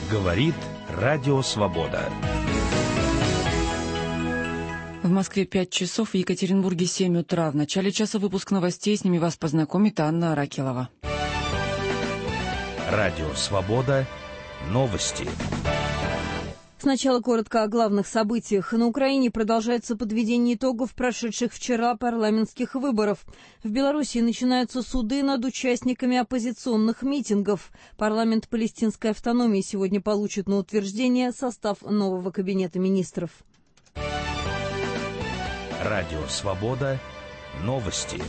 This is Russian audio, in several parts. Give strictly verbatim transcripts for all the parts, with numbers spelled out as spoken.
Говорит Радио Свобода. В Москве пять часов, в Екатеринбурге семь утра. В начале часа выпуск новостей, с ними вас познакомит Анна Аракелова. Радио Свобода. Новости. Сначала коротко о главных событиях. На Украине продолжается подведение итогов прошедших вчера парламентских выборов. В Беларуси начинаются суды над участниками оппозиционных митингов. Парламент палестинской автономии сегодня получит на утверждение состав нового кабинета министров. Радио Свобода. Новости.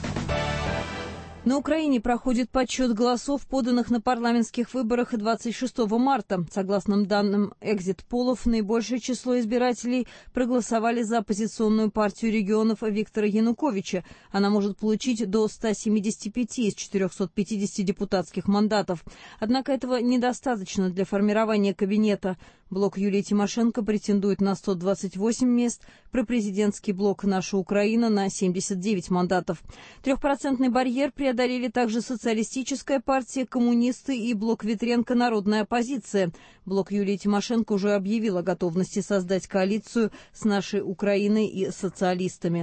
На Украине проходит подсчет голосов, поданных на парламентских выборах двадцать шестого марта. Согласно данным экзит-полов, наибольшее число избирателей проголосовали за оппозиционную партию регионов Виктора Януковича. Она может получить до ста семидесяти пяти из четырехсот пятидесяти депутатских мандатов. Однако этого недостаточно для формирования кабинета. Блок Юлии Тимошенко претендует на сто двадцать восемь мест, пропрезидентский блок «Наша Украина» на семьдесят девять мандатов. Трехпроцентный барьер преодолели также социалистическая партия, коммунисты и блок Ветренко «Народная оппозиция». Блок Юлии Тимошенко уже объявил о готовности создать коалицию с «Нашей Украиной» и социалистами.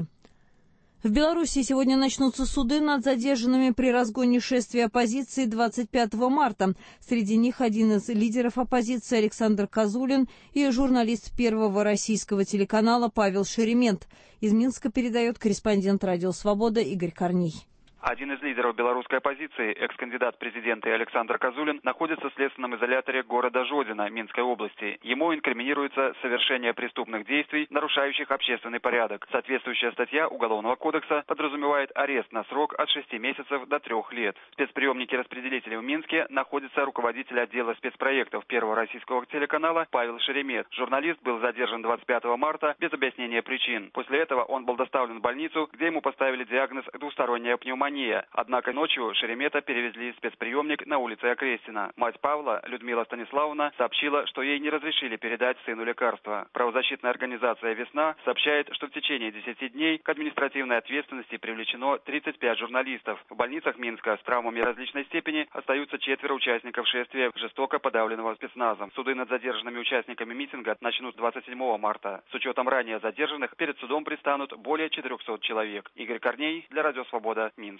В Беларуси сегодня начнутся суды над задержанными при разгоне шествия оппозиции двадцать пятого марта. Среди них один из лидеров оппозиции Александр Козулин и журналист Первого российского телеканала Павел Шеремет. Из Минска передает корреспондент «Радио Свобода» Игорь Корней. Один из лидеров белорусской оппозиции, экс-кандидат в президенты Александр Козулин, находится в следственном изоляторе города Жодино Минской области. Ему инкриминируется совершение преступных действий, нарушающих общественный порядок. Соответствующая статья Уголовного кодекса подразумевает арест на срок от шести месяцев до трех лет. В спецприемнике распределителей в Минске находится руководитель отдела спецпроектов Первого российского телеканала Павел Шеремет. Журналист был задержан двадцать пятого марта без объяснения причин. После этого он был доставлен в больницу, где ему поставили диагноз двусторонняя пневмония. Однако ночью Шеремета перевезли в спецприемник на улице Окрестина. Мать Павла, Людмила Станиславовна, сообщила, что ей не разрешили передать сыну лекарства. Правозащитная организация «Весна» сообщает, что в течение десяти дней к административной ответственности привлечено тридцать пять журналистов. В больницах Минска с травмами различной степени остаются четверо участников шествия, жестоко подавленного спецназом. Суды над задержанными участниками митинга начнут двадцать седьмого марта. С учетом ранее задержанных, перед судом предстанут более четырехсот человек. Игорь Корней для Радио Свобода, Минск.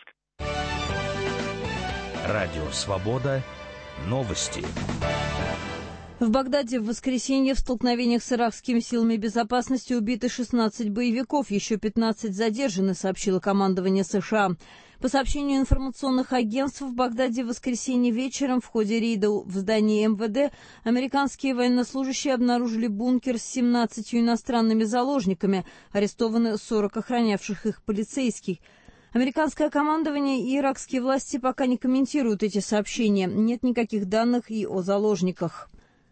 Радио Свобода. Новости. В Багдаде в воскресенье в столкновениях с иракскими силами безопасности убиты шестнадцать боевиков, еще пятнадцать задержаны, сообщило командование США. По сообщению информационных агентств, в Багдаде в воскресенье вечером в ходе рейда в здании эм вэ дэ американские военнослужащие обнаружили бункер с семнадцатью иностранными заложниками, арестованы сорок охранявших их полицейских. Американское командование и иракские власти пока не комментируют эти сообщения. Нет никаких данных и о заложниках.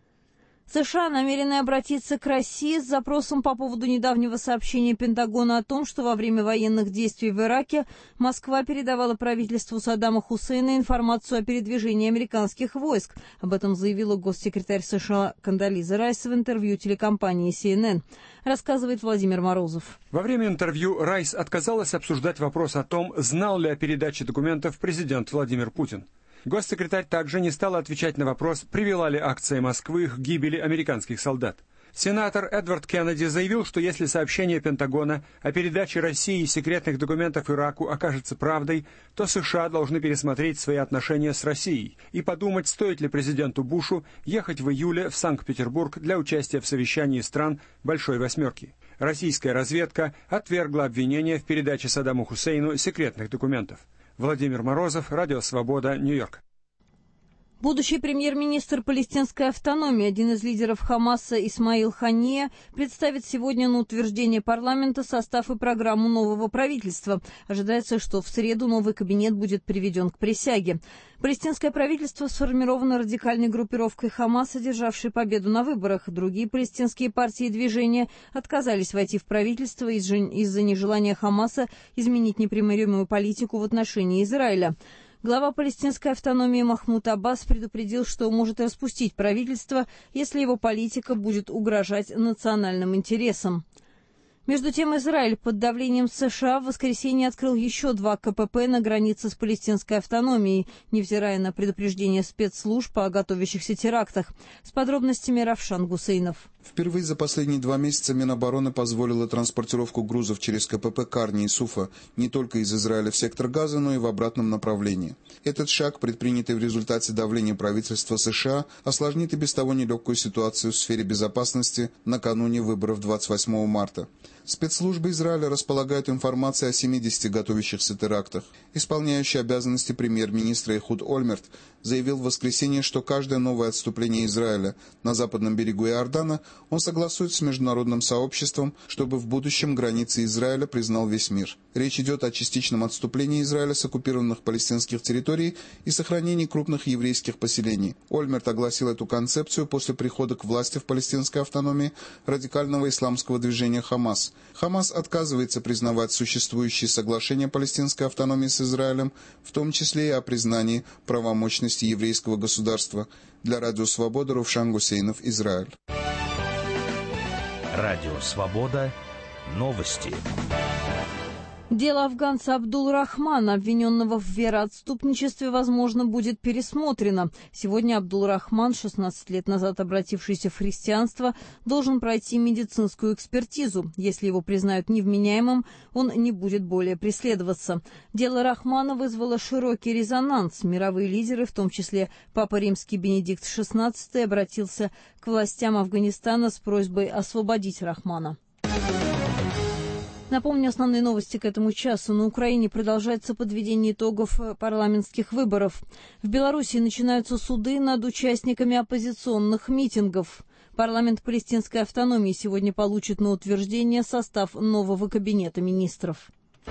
США намерены обратиться к России с запросом по поводу недавнего сообщения Пентагона о том, что во время военных действий в Ираке Москва передавала правительству Саддама Хусейна информацию о передвижении американских войск. Об этом заявила госсекретарь США Кондолиза Райс в интервью телекомпании си эн эн. Рассказывает Владимир Морозов. Во время интервью Райс отказалась обсуждать вопрос о том, знал ли о передаче документов президент Владимир Путин. Госсекретарь также не стала отвечать на вопрос, привела ли акция Москвы к гибели американских солдат. Сенатор Эдвард Кеннеди заявил, что если сообщение Пентагона о передаче России секретных документов Ираку окажется правдой, то США должны пересмотреть свои отношения с Россией и подумать, стоит ли президенту Бушу ехать в июле в Санкт-Петербург для участия в совещании стран Большой Восьмерки. Российская разведка отвергла обвинения в передаче Саддаму Хусейну секретных документов. Владимир Морозов, Радио Свобода, Нью-Йорк. Будущий премьер-министр палестинской автономии, один из лидеров Хамаса Исмаил Хания, представит сегодня на утверждение парламента состав и программу нового правительства. Ожидается, что в среду новый кабинет будет приведен к присяге. Палестинское правительство сформировано радикальной группировкой Хамас, одержавшей победу на выборах. Другие палестинские партии и движения отказались войти в правительство из-за нежелания Хамаса изменить непримиримую политику в отношении Израиля. Глава палестинской автономии Махмуд Аббас предупредил, что может распустить правительство, если его политика будет угрожать национальным интересам. Между тем, Израиль под давлением США в воскресенье открыл еще два ка пэ пэ на границе с палестинской автономией, невзирая на предупреждение спецслужб о готовящихся терактах. С подробностями Равшан Гусейнов. Впервые за последние два месяца Минобороны позволила транспортировку грузов через ка пэ пэ Карни и Суфа не только из Израиля в сектор Газа, но и в обратном направлении. Этот шаг, предпринятый в результате давления правительства США, осложнит и без того нелегкую ситуацию в сфере безопасности накануне выборов двадцать восьмого марта. Спецслужбы Израиля располагают информацией о семидесяти готовящихся терактах. Исполняющий обязанности премьер-министра Эхуд Ольмерт заявил в воскресенье, что каждое новое отступление Израиля на западном берегу Иордана он согласует с международным сообществом, чтобы в будущем границы Израиля признал весь мир. Речь идет о частичном отступлении Израиля с оккупированных палестинских территорий и сохранении крупных еврейских поселений. Ольмерт огласил эту концепцию после прихода к власти в палестинской автономии радикального исламского движения «Хамас». Хамас отказывается признавать существующие соглашения палестинской автономии с Израилем, в том числе и о признании правомощности еврейского государства. Для Радио Свобода Равшан Гусейнов, Израиль. Радио Свобода. Новости. Дело афганца Абдул-Рахмана, обвиненного в вероотступничестве, возможно, будет пересмотрено. Сегодня Абдул-Рахман, шестнадцать лет назад обратившийся в христианство, должен пройти медицинскую экспертизу. Если его признают невменяемым, он не будет более преследоваться. Дело Рахмана вызвало широкий резонанс. Мировые лидеры, в том числе Папа Римский Бенедикт шестнадцатый, обратился к властям Афганистана с просьбой освободить Рахмана. Напомню, основные новости к этому часу. На Украине продолжается подведение итогов парламентских выборов. В Беларуси начинаются суды над участниками оппозиционных митингов. Парламент палестинской автономии сегодня получит на утверждение состав нового кабинета министров.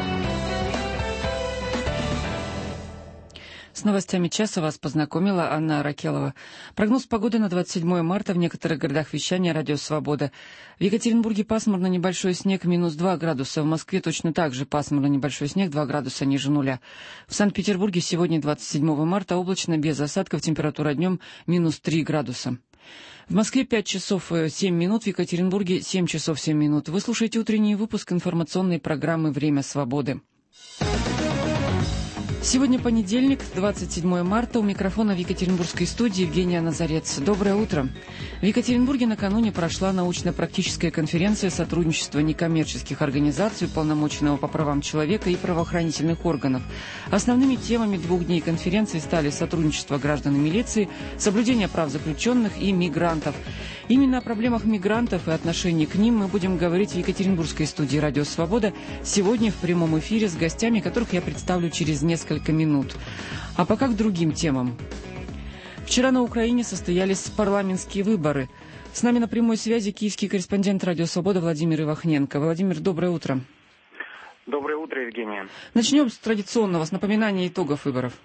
С новостями часа вас познакомила Анна Аракелова. Прогноз погоды на двадцать седьмое марта в некоторых городах вещания «Радио Свобода». В Екатеринбурге пасмурно, небольшой снег, минус два градуса. В Москве точно так же пасмурно, небольшой снег, два градуса ниже нуля. В Санкт-Петербурге сегодня, двадцать седьмого марта, облачно, без осадков, температура днем минус три градуса. В Москве пять часов семь минут, в Екатеринбурге семь часов семь минут. Вы слушаете утренний выпуск информационной программы «Время свободы». Сегодня понедельник, двадцать седьмое марта. У микрофона в Екатеринбургской студии Евгения Назарец. Доброе утро. В Екатеринбурге накануне прошла научно-практическая конференция сотрудничества некоммерческих организаций, уполномоченного по правам человека и правоохранительных органов. Основными темами двух дней конференции стали сотрудничество граждан и милиции, соблюдение прав заключенных и мигрантов. Именно о проблемах мигрантов и отношении к ним мы будем говорить в Екатеринбургской студии «Радио Свобода» сегодня в прямом эфире с гостями, которых я представлю через несколько минут. А пока к другим темам. Вчера на Украине состоялись парламентские выборы. С нами на прямой связи киевский корреспондент «Радио Свобода» Владимир Ивахненко. Владимир, доброе утро. Доброе утро, Евгения. Начнем с традиционного, с напоминания итогов выборов.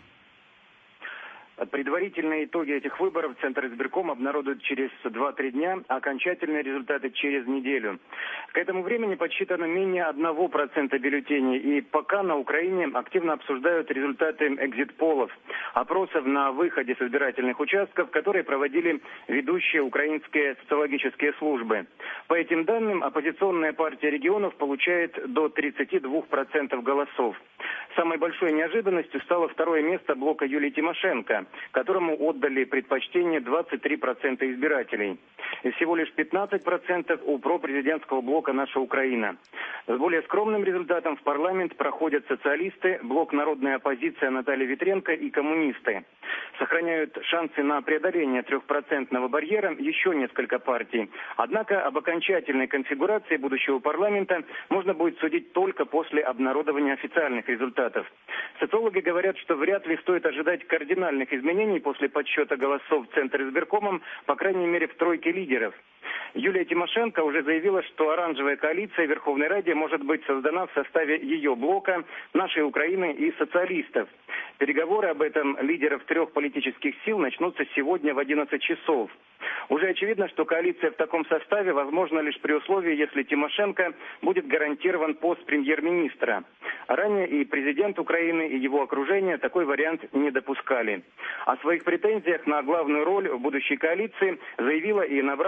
Предварительные итоги этих выборов Центр избирком обнародует через два-три дня, а окончательные результаты через неделю. К этому времени подсчитано менее одного процента бюллетеней, и пока на Украине активно обсуждают результаты экзит-полов, опросов на выходе с избирательных участков, которые проводили ведущие украинские социологические службы. По этим данным, оппозиционная партия регионов получает до тридцати двух процентов голосов. Самой большой неожиданностью стало второе место блока Юлии Тимошенко, которому отдали предпочтение двадцать три процента избирателей. И всего лишь пятнадцать процентов у пропрезидентского блока «Наша Украина». С более скромным результатом в парламент проходят социалисты, блок «Народная оппозиция» Наталья Ветренко и коммунисты. Сохраняют шансы на преодоление трехпроцентного барьера еще несколько партий. Однако об окончательной конфигурации будущего парламента можно будет судить только после обнародования официальных результатов. Социологи говорят, что вряд ли стоит ожидать кардинальных изменений после подсчета голосов Центр избиркомом, по крайней мере в тройке лидеров. Юлия Тимошенко уже заявила, что оранжевая коалиция в Верховной Раде может быть создана в составе ее блока, «Нашей Украины» и социалистов. Переговоры об этом лидеров трех политических сил начнутся сегодня в одиннадцать часов. Уже очевидно, что коалиция в таком составе возможна лишь при условии, если Тимошенко будет гарантирован пост премьер-министра. Ранее и президент Украины, и его окружение такой вариант не допускали. О своих претензиях на главную роль в будущей коалиции заявила и набравшая, судя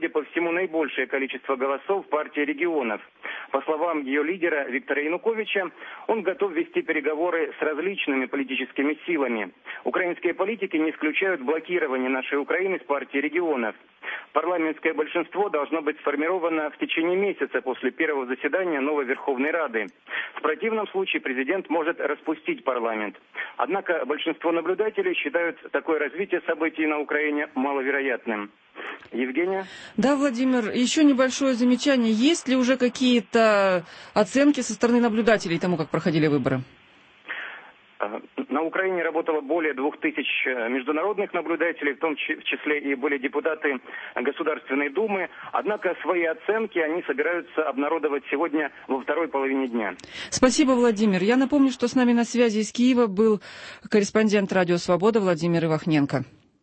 судя по всему, наибольшее количество голосов партии регионов. По словам ее лидера Виктора Януковича, он готов вести переговоры с различными политическими силами. Украинские политики не исключают блокирование нашей Украины с партией регионов. Парламентское большинство должно быть сформировано в течение месяца после первого заседания новой Верховной Рады. В противном случае президент может распустить парламент. Однако большинство наблюдателей считают такое развитие событий на Украине маловероятным. Евгения? Да, Владимир, еще небольшое замечание. Есть ли уже какие-то оценки со стороны наблюдателей тому, как проходили выборы? На Украине работало более двух тысяч международных наблюдателей, в том числе и были депутаты Государственной Думы. Однако свои оценки они собираются обнародовать сегодня во второй половине дня. Спасибо, Владимир. Я напомню, что с нами на связи из Киева был корреспондент «Радио Свобода» Владимир Ивахненко.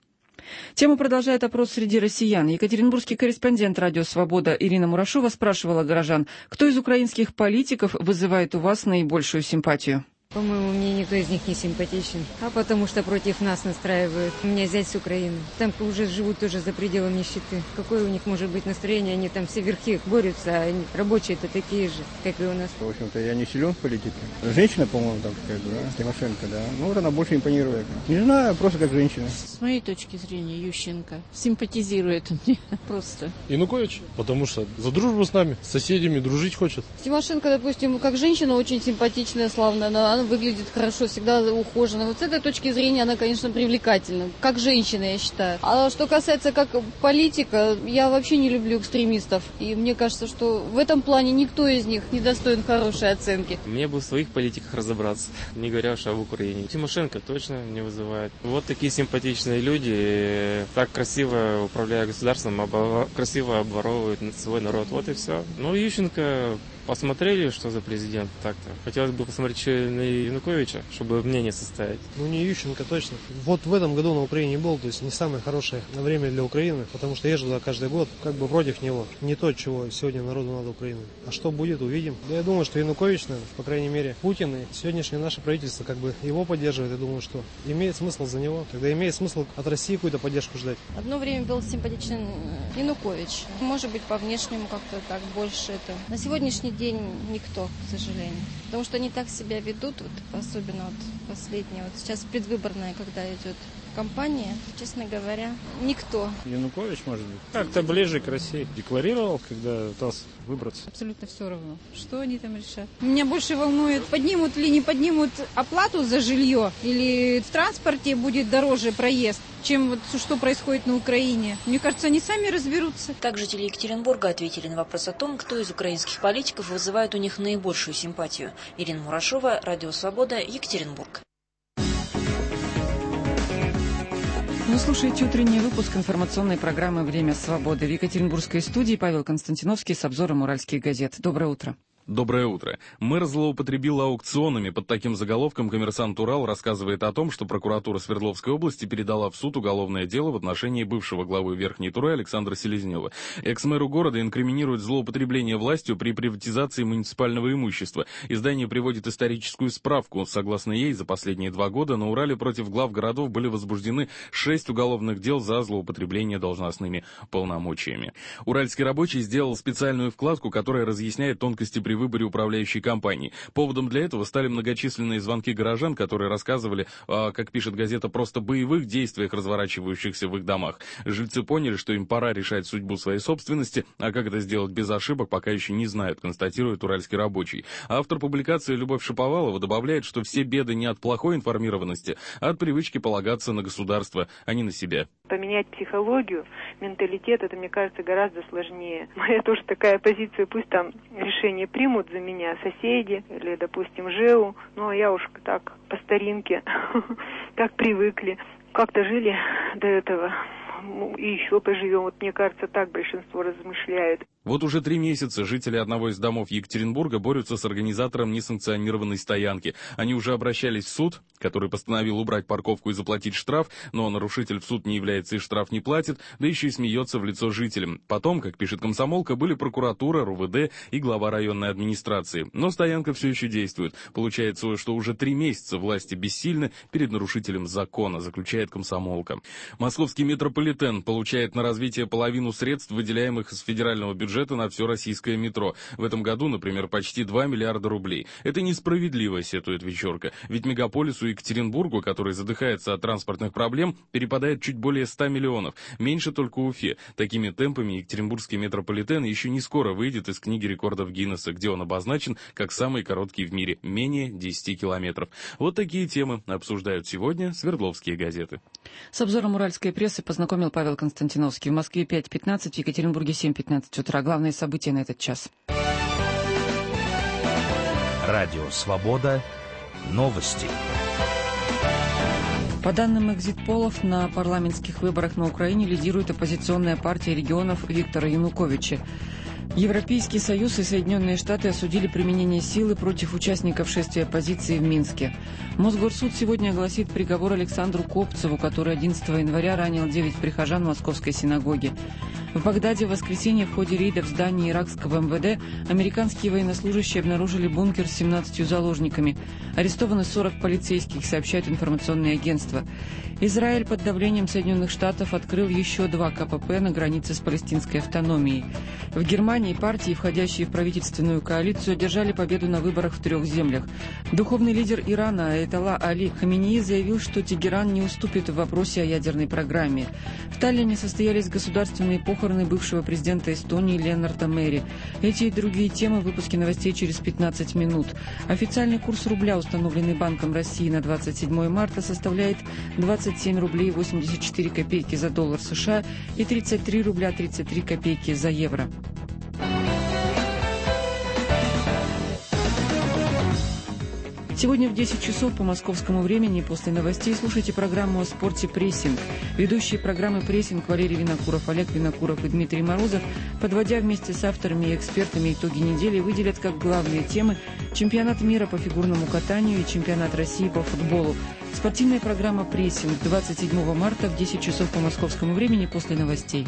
Тему продолжает опрос среди россиян. Екатеринбургский корреспондент «Радио Свобода» Ирина Мурашова спрашивала горожан, кто из украинских политиков вызывает у вас наибольшую симпатию? По-моему, мне никто из них не симпатичен, а потому что против нас настраивают. У меня зять с Украины. Там уже живут тоже за пределом нищеты. Какое у них может быть настроение? Они там все верхи борются, а они, рабочие-то такие же, как и у нас. В общем-то, я не силен в политике. Женщина, по-моему, там какая-то, да? Тимошенко, да. Ну, вот она больше импонирует. Не знаю, просто как женщина. С моей точки зрения, Ющенко симпатизирует мне просто. Янукович, потому что за дружбу с нами, с соседями дружить хочет. Тимошенко, допустим, как женщина очень симпатичная, славная, но она выглядит хорошо, всегда ухожена. Вот с этой точки зрения она, конечно, привлекательна. Как женщина, я считаю. А что касается как политика, я вообще не люблю экстремистов. И мне кажется, что в этом плане никто из них не достоин хорошей оценки. Мне бы в своих политиках разобраться, не говоря уж об Украине. Тимошенко точно не вызывает. Вот такие симпатичные люди, так красиво управляя государством, обо... красиво обворовывают свой народ. Вот и все. Ну, Ющенко... Посмотрели, что за президент так-то. Хотелось бы посмотреть на Януковича, чтобы мнение составить. Ну, не Ющенко точно. Вот в этом году на Украине был, то есть не самое хорошее время для Украины, потому что езжу туда каждый год, как бы против него. Не то, чего сегодня народу надо Украины. А что будет, увидим. Да я думаю, что Янукович, наверное, по крайней мере, Путин и сегодняшнее наше правительство как бы его поддерживает. Я думаю, что имеет смысл за него. Тогда имеет смысл от России какую-то поддержку ждать. Одно время был симпатичен Янукович. Может быть, по внешнему как-то так больше это. На сегодняшний день никто, к сожалению. Потому что они так себя ведут, вот, особенно вот последнее. Вот сейчас предвыборная, когда идет кампания, честно говоря, никто. Янукович, может быть, как-то ближе к России. Декларировал, когда пытался выбраться. Абсолютно все равно, что они там решат. Меня больше волнует, поднимут или не поднимут оплату за жилье, или в транспорте будет дороже проезд, чем вот что происходит на Украине. Мне кажется, они сами разберутся. Так жители Екатеринбурга ответили на вопрос о том, кто из украинских политиков вызывает у них наибольшую симпатию. Ирина Мурашова, Радио Свобода, Екатеринбург. Вы слушаете утренний выпуск информационной программы «Время свободы». В Екатеринбургской студии Павел Константиновский с обзором уральских газет. Доброе утро. Доброе утро. Мэр злоупотребил аукционами. Под таким заголовком «Коммерсант Урал» рассказывает о том, что прокуратура Свердловской области передала в суд уголовное дело в отношении бывшего главы Верхней Туры Александра Селезнева. Экс-мэру города инкриминирует злоупотребление властью при приватизации муниципального имущества. Издание приводит историческую справку. Согласно ей, за последние два года на Урале против глав городов были возбуждены шесть уголовных дел за злоупотребление должностными полномочиями. Уральский рабочий сделал специальную вкладку, которая разъясняет тонкости при выборе управляющей компании. Поводом для этого стали многочисленные звонки горожан, которые рассказывали, как пишет газета, просто боевых действиях, разворачивающихся в их домах. Жильцы поняли, что им пора решать судьбу своей собственности, а как это сделать без ошибок, пока еще не знают, констатирует уральский рабочий. Автор публикации Любовь Шаповалова добавляет, что все беды не от плохой информированности, а от привычки полагаться на государство, а не на себя. Поменять психологию, менталитет, это, мне кажется, гораздо сложнее. Моя тоже такая позиция, пусть там решение примут за меня соседи или, допустим, ЖЭУ, но я уж так по старинке, как привыкли, как-то жили до этого и еще поживем. Вот мне кажется, так большинство размышляет. Вот уже три месяца жители одного из домов Екатеринбурга борются с организатором несанкционированной стоянки. Они уже обращались в суд, который постановил убрать парковку и заплатить штраф, но нарушитель в суд не является и штраф не платит, да еще и смеется в лицо жителям. Потом, как пишет «Комсомолка», были прокуратура, РУВД и глава районной администрации. Но стоянка все еще действует. Получается, что уже три месяца власти бессильны перед нарушителем закона, заключает «Комсомолка». Московский метрополитен получает на развитие половину средств, выделяемых из федерального бюджета на все российское метро. В этом году, например, почти два миллиарда рублей. Это несправедливо, сетует Вечерка. Ведь мегаполису Екатеринбургу, который задыхается от транспортных проблем, перепадает чуть более ста миллионов. Меньше только Уфе. Такими темпами екатеринбургский метрополитен еще не скоро выйдет из книги рекордов Гиннесса, где он обозначен как самый короткий в мире, менее десяти километров. Вот такие темы обсуждают сегодня Свердловские газеты. С обзором уральской прессы познакомил Павел Константиновский. В Москве пять пятнадцать, в Екатеринбурге семь пятнадцать утра. Главные события на этот час. Радио «Свобода». Новости. По данным экзит-полов, на парламентских выборах на Украине лидирует оппозиционная партия регионов Виктора Януковича. Европейский Союз и Соединенные Штаты осудили применение силы против участников шествия оппозиции в Минске. Мосгорсуд сегодня огласит приговор Александру Копцеву, который одиннадцатого января ранил девять прихожан Московской синагоги. В Багдаде в воскресенье в ходе рейда в здании иракского эм вэ дэ американские военнослужащие обнаружили бункер с семнадцатью заложниками. Арестованы сорок полицейских, сообщают информационные агентства. Израиль под давлением Соединенных Штатов открыл еще два ка пэ пэ на границе с палестинской автономией. В Германии партии, входящие в правительственную коалицию, одержали победу на выборах в трех землях. Духовный лидер Ирана Аятолла Али Хаменеи заявил, что Тегеран не уступит в вопросе о ядерной программе. В Таллине состоялись государственные похороны бывшего президента Эстонии Ленарда Мери. Эти и другие темы в выпуске новостей через пятнадцать минут. Официальный курс рубля, установленный Банком России на двадцать седьмое марта, составляет двадцать семь рублей восемьдесят четыре копейки за доллар США и тридцать три рубля тридцать три копейки за евро. Сегодня в десять часов по московскому времени после новостей слушайте программу о спорте «Прессинг». Ведущие программы «Прессинг» Валерий Винокуров, Олег Винокуров и Дмитрий Морозов, подводя вместе с авторами и экспертами итоги недели, выделят как главные темы чемпионат мира по фигурному катанию и чемпионат России по футболу. Спортивная программа «Прессинг» двадцать седьмого марта в десять часов по московскому времени после новостей.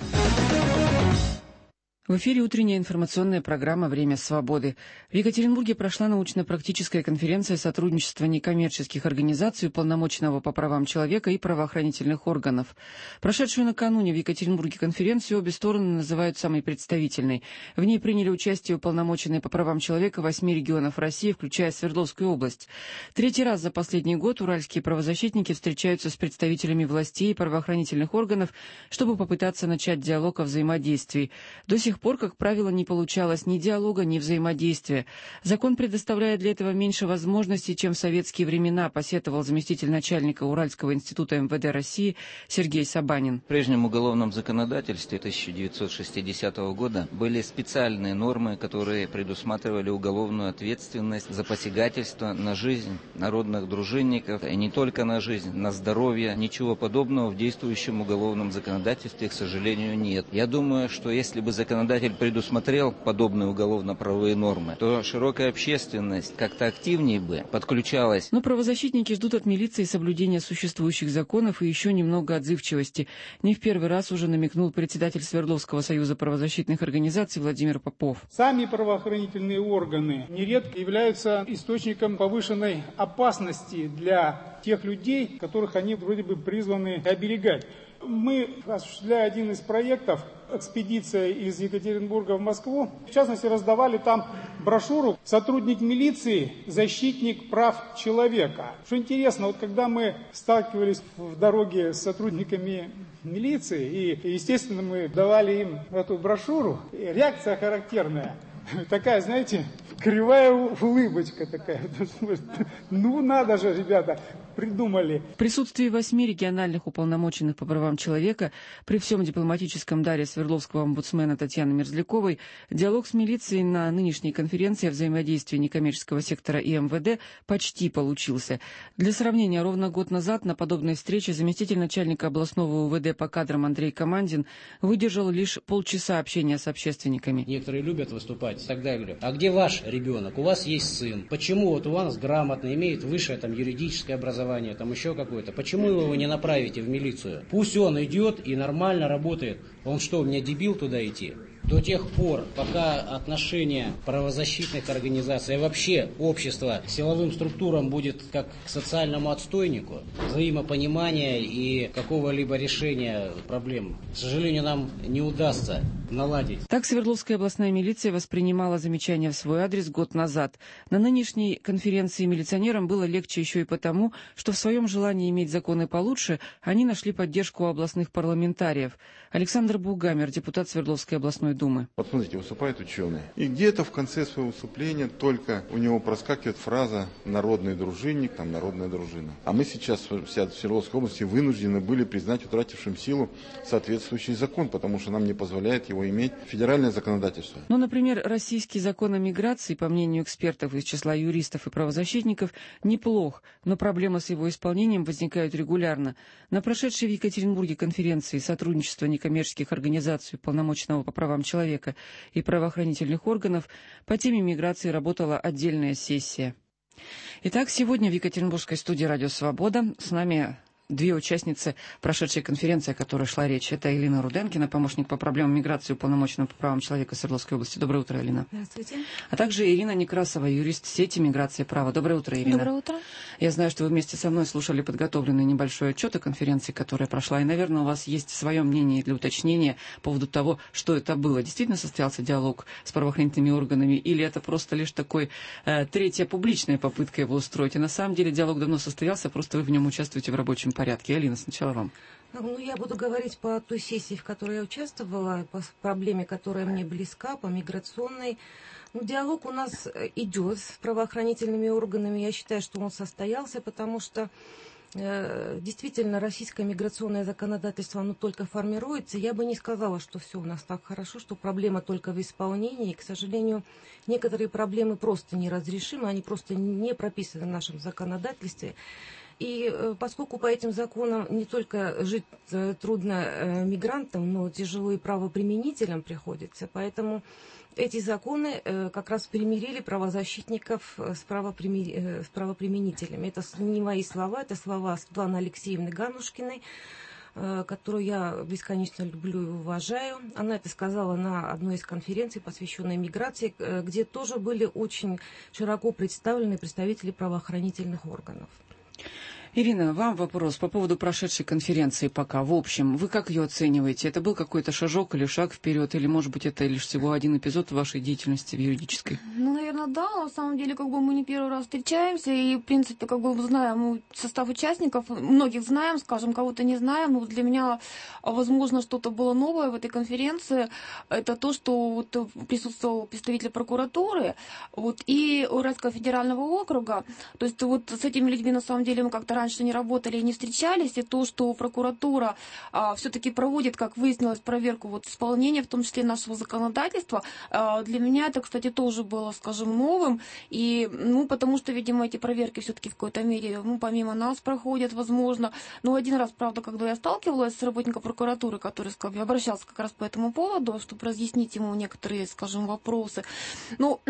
В эфире утренняя информационная программа «Время свободы». В Екатеринбурге прошла научно-практическая конференция сотрудничества некоммерческих организаций, уполномоченного по правам человека и правоохранительных органов. Прошедшую накануне в Екатеринбурге конференцию обе стороны называют самой представительной. В ней приняли участие уполномоченные по правам человека восьми регионов России, включая Свердловскую область. Третий раз за последний год уральские правозащитники встречаются с представителями властей и правоохранительных органов, чтобы попытаться начать диалог о взаимодействии. До сих пор, как правило, не получалось ни диалога, ни взаимодействия. Закон предоставляет для этого меньше возможностей, чем в советские времена, посетовал заместитель начальника Уральского института эм вэ дэ России Сергей Сабанин. В прежнем уголовном законодательстве тысяча девятьсот шестидесятого года были специальные нормы, которые предусматривали уголовную ответственность за посягательство на жизнь народных дружинников, и не только на жизнь, на здоровье. Ничего подобного в действующем уголовном законодательстве, к сожалению, нет. Я думаю, что если бы законодатель предусмотрел подобные уголовно-правовые нормы, то широкая общественность как-то активнее бы подключалась. Но правозащитники ждут от милиции соблюдения существующих законов и еще немного отзывчивости. Не в первый раз уже намекнул председатель Свердловского союза правозащитных организаций Владимир Попов. Сами правоохранительные органы нередко являются источником повышенной опасности для тех людей, которых они вроде бы призваны оберегать. Мы, осуществляя один из проектов, экспедиция из Екатеринбурга в Москву, в частности, раздавали там брошюру «Сотрудник милиции, защитник прав человека». Что интересно, вот когда мы сталкивались в дороге с сотрудниками милиции, и, естественно, мы давали им эту брошюру, реакция характерная. Такая, знаете, кривая улыбочка такая. Ну, надо же, ребята, придумали. В присутствии восьми региональных уполномоченных по правам человека при всем дипломатическом даре Свердловского омбудсмена Татьяны Мерзляковой диалог с милицией на нынешней конференции о взаимодействии некоммерческого сектора и эм вэ дэ почти получился. Для сравнения, ровно год назад на подобной встрече заместитель начальника областного у вэ дэ по кадрам Андрей Командин выдержал лишь полчаса общения с общественниками. Некоторые любят выступать. Тогда я говорю, а где ваш ребенок? У вас есть сын. Почему вот у вас грамотно, имеет высшее там юридическое образование, там еще какое-то. Почему вы его не направите в милицию? Пусть он идет и нормально работает. Он что, у меня дебил туда идти? До тех пор, пока отношение правозащитных организаций и вообще общества к силовым структурам будет как к социальному отстойнику, взаимопонимания и какого-либо решения проблем, к сожалению, нам не удастся наладить. Так Свердловская областная милиция воспринимала замечания в свой адрес год назад. На нынешней конференции милиционерам было легче еще и потому, что в своем желании иметь законы получше они нашли поддержку у областных парламентариев. Александр Булгамер, депутат Свердловской областной думы. Вот смотрите, выступает ученый. И где-то в конце своего выступления только у него проскакивает фраза «народный дружинник», там «народная дружина». А мы сейчас вся в Свердловской области вынуждены были признать утратившим силу соответствующий закон, потому что нам не позволяет его иметь федеральное законодательство. Ну, например, российский закон о миграции, по мнению экспертов из числа юристов и правозащитников, неплох, но проблемы с его исполнением возникают регулярно. На прошедшей в Екатеринбурге конференции сотрудничества некоммерческих организаций, уполномоченного по правам человека и правоохранительных органов по теме миграции работала отдельная сессия. Итак, сегодня в Екатеринбургской студии «Радио Свобода» с нами две участницы прошедшей конференции, о которой шла речь. Это Элина Руденкина, помощник по проблемам миграции, уполномоченного по правам человека Свердловской области. Доброе утро, Элина. Здравствуйте. А также Ирина Некрасова, юрист сети «Миграция и право». Доброе утро, Ирина. Доброе утро. Я знаю, что вы вместе со мной слушали подготовленный небольшой отчет о конференции, которая прошла, и, наверное, у вас есть свое мнение для уточнения по поводу того, что это было. Действительно состоялся диалог с правоохранительными органами, или это просто лишь такой э, третья публичная попытка его устроить? И на самом деле диалог давно состоялся, просто вы в нем участвуете в рабочем порядке. Алина, сначала вам. Ну, я буду говорить по той сессии, в которой я участвовала, по проблеме, которая мне близка, по миграционной. Ну, диалог у нас идет с правоохранительными органами. Я считаю, что он состоялся, потому что э, действительно российское миграционное законодательство, оно только формируется. Я бы не сказала, что все у нас так хорошо, что проблема только в исполнении. И, к сожалению, некоторые проблемы просто неразрешимы, они просто не прописаны в нашем законодательстве. И поскольку по этим законам не только жить трудно мигрантам, но тяжело и правоприменителям приходится, поэтому эти законы как раз примирили правозащитников с, правоприми... с правоприменителями. Это не мои слова, это слова Светланы Алексеевны Ганушкиной, которую я бесконечно люблю и уважаю. Она это сказала на одной из конференций, посвященной миграции, где тоже были очень широко представлены представители правоохранительных органов. Ирина, вам вопрос по поводу прошедшей конференции пока. В общем, вы как ее оцениваете? Это был какой-то шажок или шаг вперед? Или, может быть, это лишь всего один эпизод вашей деятельности в юридической? Ну, наверное, да. На самом деле, как бы мы не первый раз встречаемся. И, в принципе, как бы знаем состав участников. Многих знаем, скажем, кого-то не знаем. Но для меня, возможно, что-то было новое в этой конференции. Это то, что вот присутствовал представитель прокуратуры вот, и Уральского федерального округа. То есть вот с этими людьми, на самом деле, мы как-то раньше не работали и не встречались, и то, что прокуратура а, все-таки проводит, как выяснилось, проверку вот, исполнения, в том числе нашего законодательства, а, для меня это, кстати, тоже было, скажем, новым, и, ну, потому что, видимо, эти проверки все-таки в какой-то мере, ну, помимо нас проходят, возможно, но один раз, правда, когда я сталкивалась с работником прокуратуры, который, скажем, обращался как раз по этому поводу, чтобы разъяснить ему некоторые, скажем, вопросы, ну,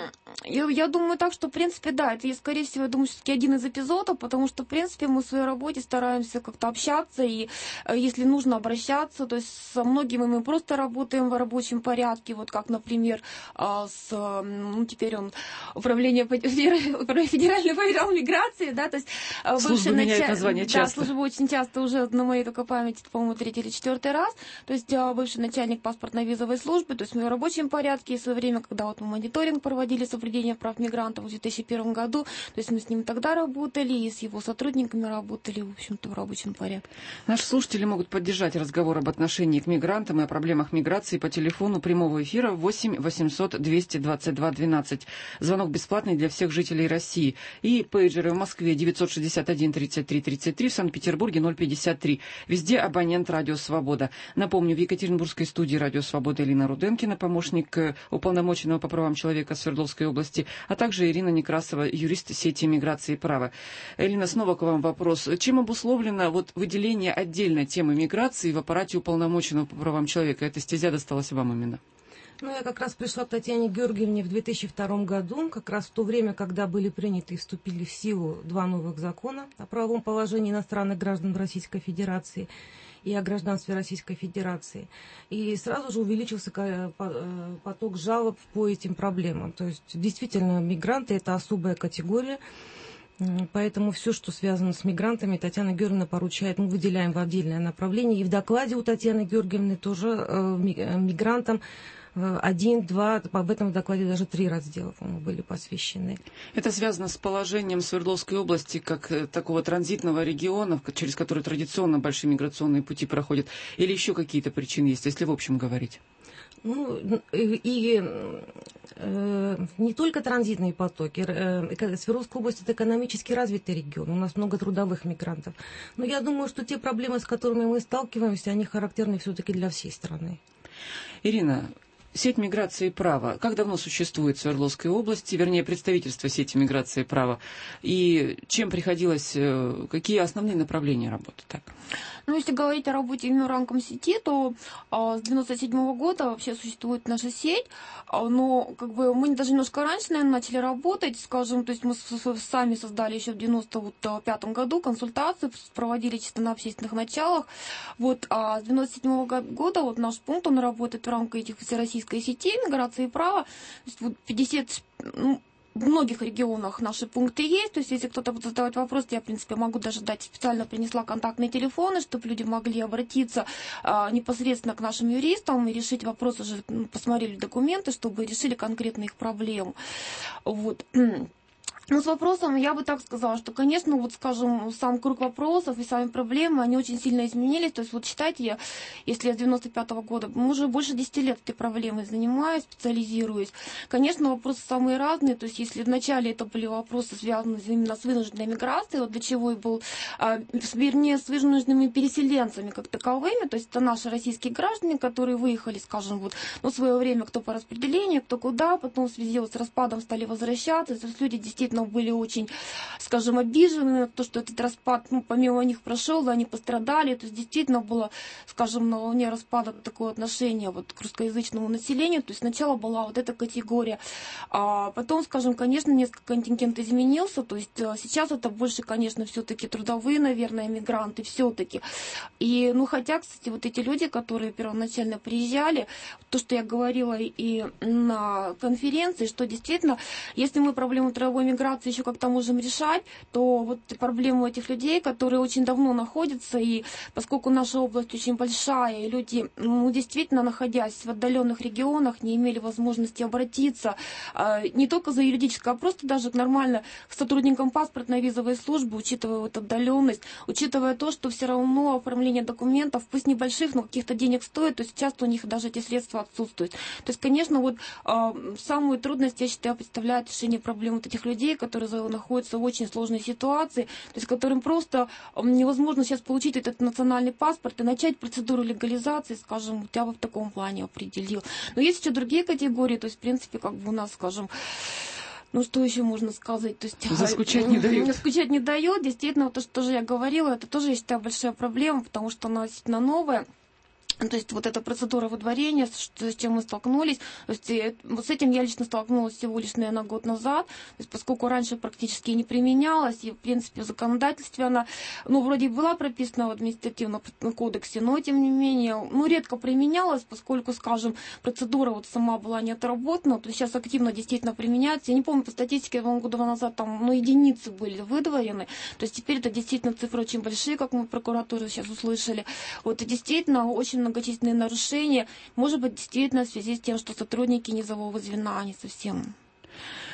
я, я думаю так, что, в принципе, да, это, скорее всего, я думаю, все-таки один из эпизодов, потому что, в принципе, В принципе, мы в своей работе стараемся как-то общаться и, если нужно, обращаться. То есть со многими мы просто работаем в рабочем порядке. Вот как, например, с, ну, теперь он управление федерального федерал миграции, да, то есть служба меняет название часто. Да, служба очень часто уже на моей только памяти, по-моему, третий или четвертый раз. То есть бывший начальник паспортно-визовой службы, то есть мы в рабочем порядке. И в свое время, когда вот мы мониторинг проводили соблюдения прав мигрантов в две тысячи первом году, то есть мы с ним тогда работали и с его сотрудниками сотрудниками работали, в общем-то, в рабочем порядке. Наши слушатели могут поддержать разговор об отношении к мигрантам и о проблемах миграции по телефону прямого эфира восемь восемьсот двести двадцать два двенадцать. Звонок бесплатный для всех жителей России. И пейджеры в Москве девятьсот шестьдесят один тридцать три тридцать три, в Санкт-Петербурге ноль пятьдесят три. Везде абонент «Радио Свобода». Напомню, в Екатеринбургской студии «Радио Свобода» Элина Руденкина, помощник уполномоченного по правам человека Свердловской области, а также Ирина Некрасова, юрист сети миграции и права. Элина, снова к вам вопрос. Чем обусловлено вот выделение отдельной темы миграции в аппарате уполномоченного по правам человека? Эта стезя досталась вам именно? Ну, я как раз пришла к Татьяне Георгиевне в две тысячи втором году, как раз в то время, когда были приняты и вступили в силу два новых закона о правовом положении иностранных граждан в Российской Федерации и о гражданстве Российской Федерации. И сразу же увеличился поток жалоб по этим проблемам. То есть, действительно, мигранты – это особая категория. Поэтому все, что связано с мигрантами, Татьяна Георгиевна поручает, мы выделяем в отдельное направление. И в докладе у Татьяны Георгиевны тоже э, мигрантам один, два, об этом в докладе даже три раздела, по-моему, были посвящены. Это связано с положением Свердловской области как такого транзитного региона, через который традиционно большие миграционные пути проходят, или еще какие-то причины есть, если в общем говорить? Ну, и, и э, не только транзитные потоки. Э, Свердловская область – это экономически развитый регион. У нас много трудовых мигрантов. Но я думаю, что те проблемы, с которыми мы сталкиваемся, они характерны все-таки для всей страны. Ирина, сеть миграции и права. Как давно существует в Свердловской области, вернее, представительство сети миграции и права? И чем приходилось, какие основные направления работы? Так. Ну, если говорить о работе именно в рамках сети, то а, с девяносто седьмого года вообще существует наша сеть, а, но как бы мы даже немножко раньше, наверное, начали работать, скажем, то есть мы с, с, сами создали еще в девяносто пятом году консультации, проводили чисто на общественных началах, вот, а с девяносто седьмого года вот наш пункт, он работает в рамках этих всероссийской сети миграции и права, то есть вот пятьдесят, ну, в многих регионах наши пункты есть, то есть если кто-то будет задавать вопрос, я, в принципе, могу даже дать, специально принесла контактные телефоны, чтобы люди могли обратиться а, непосредственно к нашим юристам и решить вопрос, уже ну, посмотрели документы, чтобы решили конкретно их проблему. Вот. Ну, с вопросом я бы так сказала, что, конечно, вот, скажем, сам круг вопросов и сами проблемы, они очень сильно изменились. То есть, вот считайте, я, если я с девяносто пятого года, уже больше десяти лет этой проблемой занимаюсь, специализируюсь. Конечно, вопросы самые разные. То есть, если вначале это были вопросы, связанные именно с вынужденной миграцией, вот для чего и был, а, вернее, с вынужденными переселенцами как таковыми, то есть, это наши российские граждане, которые выехали, скажем, вот, ну, в свое время, кто по распределению, кто куда, потом в связи вот с распадом стали возвращаться. То есть, люди действительно были очень, скажем, обижены на то, что этот распад, ну, помимо них прошел, они пострадали. То есть действительно было, скажем, на волне распада такое отношение вот к русскоязычному населению. То есть сначала была вот эта категория, а потом, скажем, конечно, несколько контингент изменился. То есть сейчас это больше, конечно, все-таки трудовые, наверное, мигранты все-таки. И, ну, хотя, кстати, вот эти люди, которые первоначально приезжали, то, что я говорила и на конференции, что действительно, если мы проблему трудовой миграции еще как-то можем решать, то вот проблему этих людей, которые очень давно находятся, и поскольку наша область очень большая, и люди, ну, действительно, находясь в отдаленных регионах, не имели возможности обратиться э, не только за юридической, а просто даже нормально к сотрудникам паспортно-визовой службы, учитывая вот отдаленность, учитывая то, что все равно оформление документов, пусть небольших, но каких-то денег стоит, то есть часто у них даже эти средства отсутствуют. То есть, конечно, вот э, самую трудность, я считаю, представляет решение проблем вот этих людей, которые находятся в очень сложной ситуации, то есть которым просто невозможно сейчас получить этот национальный паспорт и начать процедуру легализации, скажем, я бы в таком плане определил. Но есть еще другие категории, то есть, в принципе, как бы у нас, скажем, ну, что еще можно сказать? То есть, заскучать не дают. Заскучать не дает. Действительно, вот то, что же я говорила, это тоже, я считаю, большая проблема, потому что она действительно новая. То есть вот эта процедура выдворения, с чем мы столкнулись, то есть, вот с этим я лично столкнулась всего лишь, наверное, год назад, то есть, поскольку раньше практически не применялась, и, в принципе, в законодательстве она, ну, вроде была прописана в административном кодексе, но, тем не менее, ну, редко применялась, поскольку, скажем, процедура вот сама была не отработана, то есть сейчас активно действительно применяется. Я не помню, по статистике, два года назад там, ну, единицы были выдворены, то есть теперь это действительно цифры очень большие, как мы в прокуратуре сейчас услышали. Вот, и действительно очень многочисленные нарушения, может быть, действительно в связи с тем, что сотрудники низового звена, они совсем...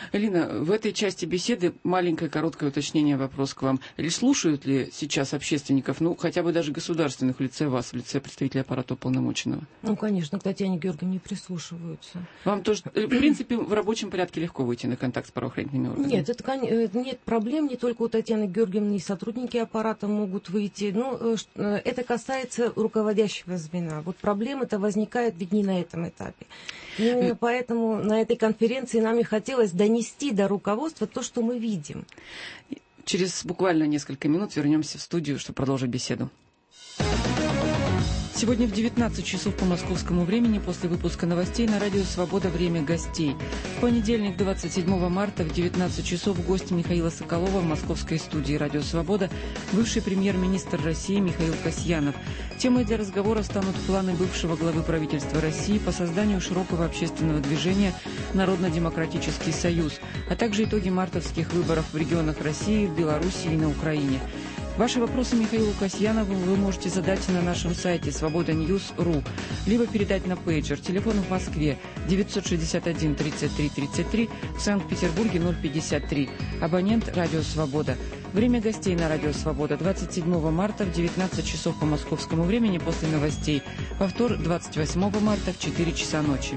Элина, в этой части беседы маленькое короткое уточнение, вопрос к вам. Или слушают ли сейчас общественников, ну, хотя бы даже государственных в лице вас, в лице представителя аппарата уполномоченного? Ну, конечно, к Татьяне Георгиевне прислушиваются. Вам тоже, в принципе, в рабочем порядке легко выйти на контакт с правоохранительными органами? Нет, это, нет проблем, не только у Татьяны Георгиевны, и сотрудники аппарата могут выйти. Ну, это касается руководящего звена. Вот проблемы-то возникают ведь не на этом этапе. Именно поэтому на этой конференции нам и хотелось донести до руководства то, что мы видим. Через буквально несколько минут вернемся в студию, чтобы продолжить беседу. Сегодня в девятнадцать часов по московскому времени после выпуска новостей на радио «Свобода» время гостей. В понедельник, двадцать седьмого марта в девятнадцать часов гости Михаила Соколова в московской студии «Радио Свобода» бывший премьер-министр России Михаил Касьянов. Темой для разговора станут планы бывшего главы правительства России по созданию широкого общественного движения «Народно-демократический союз», а также итоги мартовских выборов в регионах России, в Беларуси и на Украине. Ваши вопросы Михаилу Касьянову вы можете задать на нашем сайте свобода ньюс точка ру, либо передать на пейджер. Телефон в Москве девятьсот шестьдесят один тридцать три тридцать три, в Санкт-Петербурге ноль пятьдесят три. Абонент «Радио Свобода». Время гостей на «Радио Свобода» двадцать седьмого марта в девятнадцать часов по московскому времени после новостей. Повтор двадцать восьмого марта в четыре часа ночи.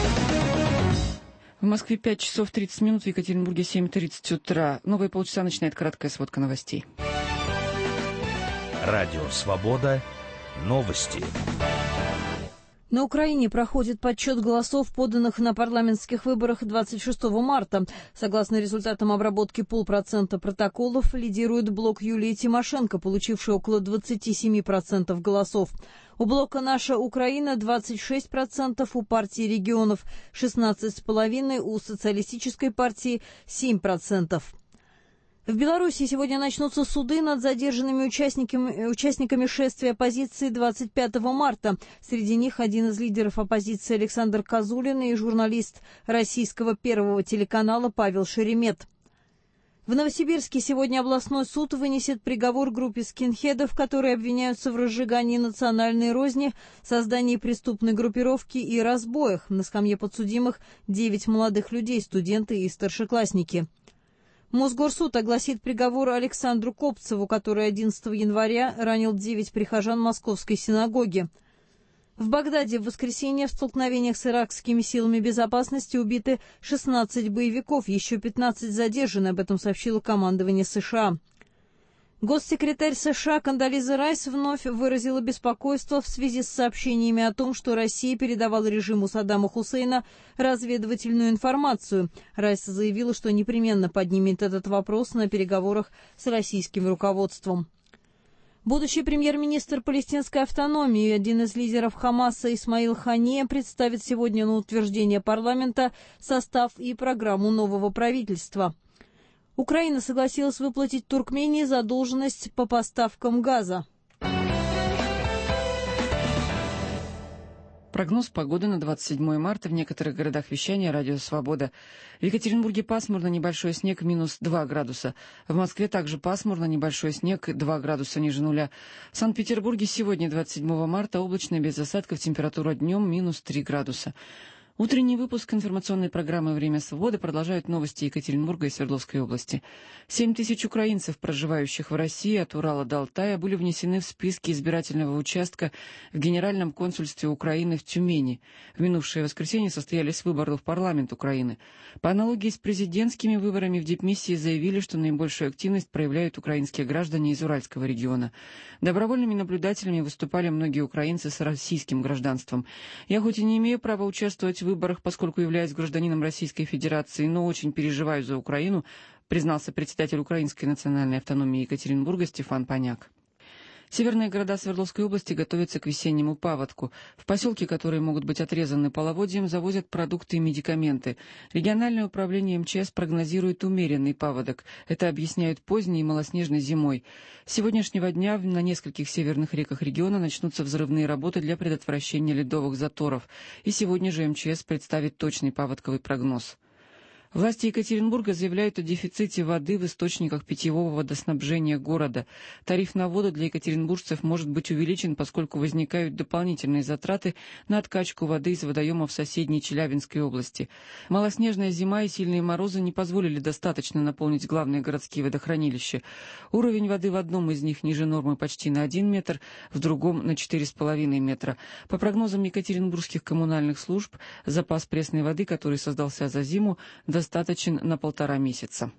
В Москве пять часов тридцать минут, в Екатеринбурге семь тридцать утра. Новые полчаса начинает краткая сводка новостей. Радио «Свобода». Новости. На Украине проходит подсчет голосов, поданных на парламентских выборах двадцать шестого марта. Согласно результатам обработки полпроцента протоколов, лидирует блок Юлии Тимошенко, получивший около двадцати семи процентов голосов. У блока «Наша Украина» двадцать шесть процентов, у партии регионов шестнадцать целых пять десятых процента, у социалистической партии семь процентов. В Беларуси сегодня начнутся суды над задержанными участниками, участниками шествия оппозиции двадцать пятого марта. Среди них один из лидеров оппозиции Александр Козулин и журналист российского первого телеканала Павел Шеремет. В Новосибирске сегодня областной суд вынесет приговор группе скинхедов, которые обвиняются в разжигании национальной розни, создании преступной группировки и разбоях. На скамье подсудимых девять молодых людей, студенты и старшеклассники. Мосгорсуд огласит приговор Александру Копцеву, который одиннадцатого января ранил девять прихожан Московской синагоги. В Багдаде в воскресенье в столкновениях с иракскими силами безопасности убиты шестнадцать боевиков, еще пятнадцать задержаны, об этом сообщило командование США. Госсекретарь США Кондолиза Райс вновь выразила беспокойство в связи с сообщениями о том, что Россия передавала режиму Саддама Хусейна разведывательную информацию. Райс заявила, что непременно поднимет этот вопрос на переговорах с российским руководством. Будущий премьер-министр палестинской автономии, один из лидеров Хамаса Исмаил Хания, представит сегодня на утверждение парламента состав и программу нового правительства. Украина согласилась выплатить Туркмении задолженность по поставкам газа. Прогноз погоды на двадцать седьмое марта в некоторых городах вещания «Радио Свобода». В Екатеринбурге пасмурно, небольшой снег, минус два градуса. В Москве также пасмурно, небольшой снег, два градуса ниже нуля. В Санкт-Петербурге сегодня, двадцать седьмого марта, облачно, без осадков, температура днем минус три градуса. Утренний выпуск информационной программы «Время свободы» продолжают новости Екатеринбурга и Свердловской области. Семь тысяч украинцев, проживающих в России от Урала до Алтая, были внесены в списки избирательного участка в Генеральном консульстве Украины в Тюмени. В минувшее воскресенье состоялись выборы в парламент Украины. По аналогии с президентскими выборами в дипмиссии заявили, что наибольшую активность проявляют украинские граждане из Уральского региона. Добровольными наблюдателями выступали многие украинцы с российским гражданством. Я хоть и не имею права участвовать в выборах, поскольку являюсь гражданином Российской Федерации, но очень переживаю за Украину, признался председатель Украинской национальной автономии Екатеринбурга Стефан Паняк. Северные города Свердловской области готовятся к весеннему паводку. В поселки, которые могут быть отрезаны половодьем, завозят продукты и медикаменты. Региональное управление эм че эс прогнозирует умеренный паводок. Это объясняют поздней и малоснежной зимой. С сегодняшнего дня на нескольких северных реках региона начнутся взрывные работы для предотвращения ледовых заторов. И сегодня же эм че эс представит точный паводковый прогноз. Власти Екатеринбурга заявляют о дефиците воды в источниках питьевого водоснабжения города. Тариф на воду для екатеринбуржцев может быть увеличен, поскольку возникают дополнительные затраты на откачку воды из водоемов соседней Челябинской области. Малоснежная зима и сильные морозы не позволили достаточно наполнить главные городские водохранилища. Уровень воды в одном из них ниже нормы почти на один метр, в другом на четыре с половиной метра. По прогнозам екатеринбургских коммунальных служб, запас пресной воды, который создался за зиму, достаточен на полтора месяца.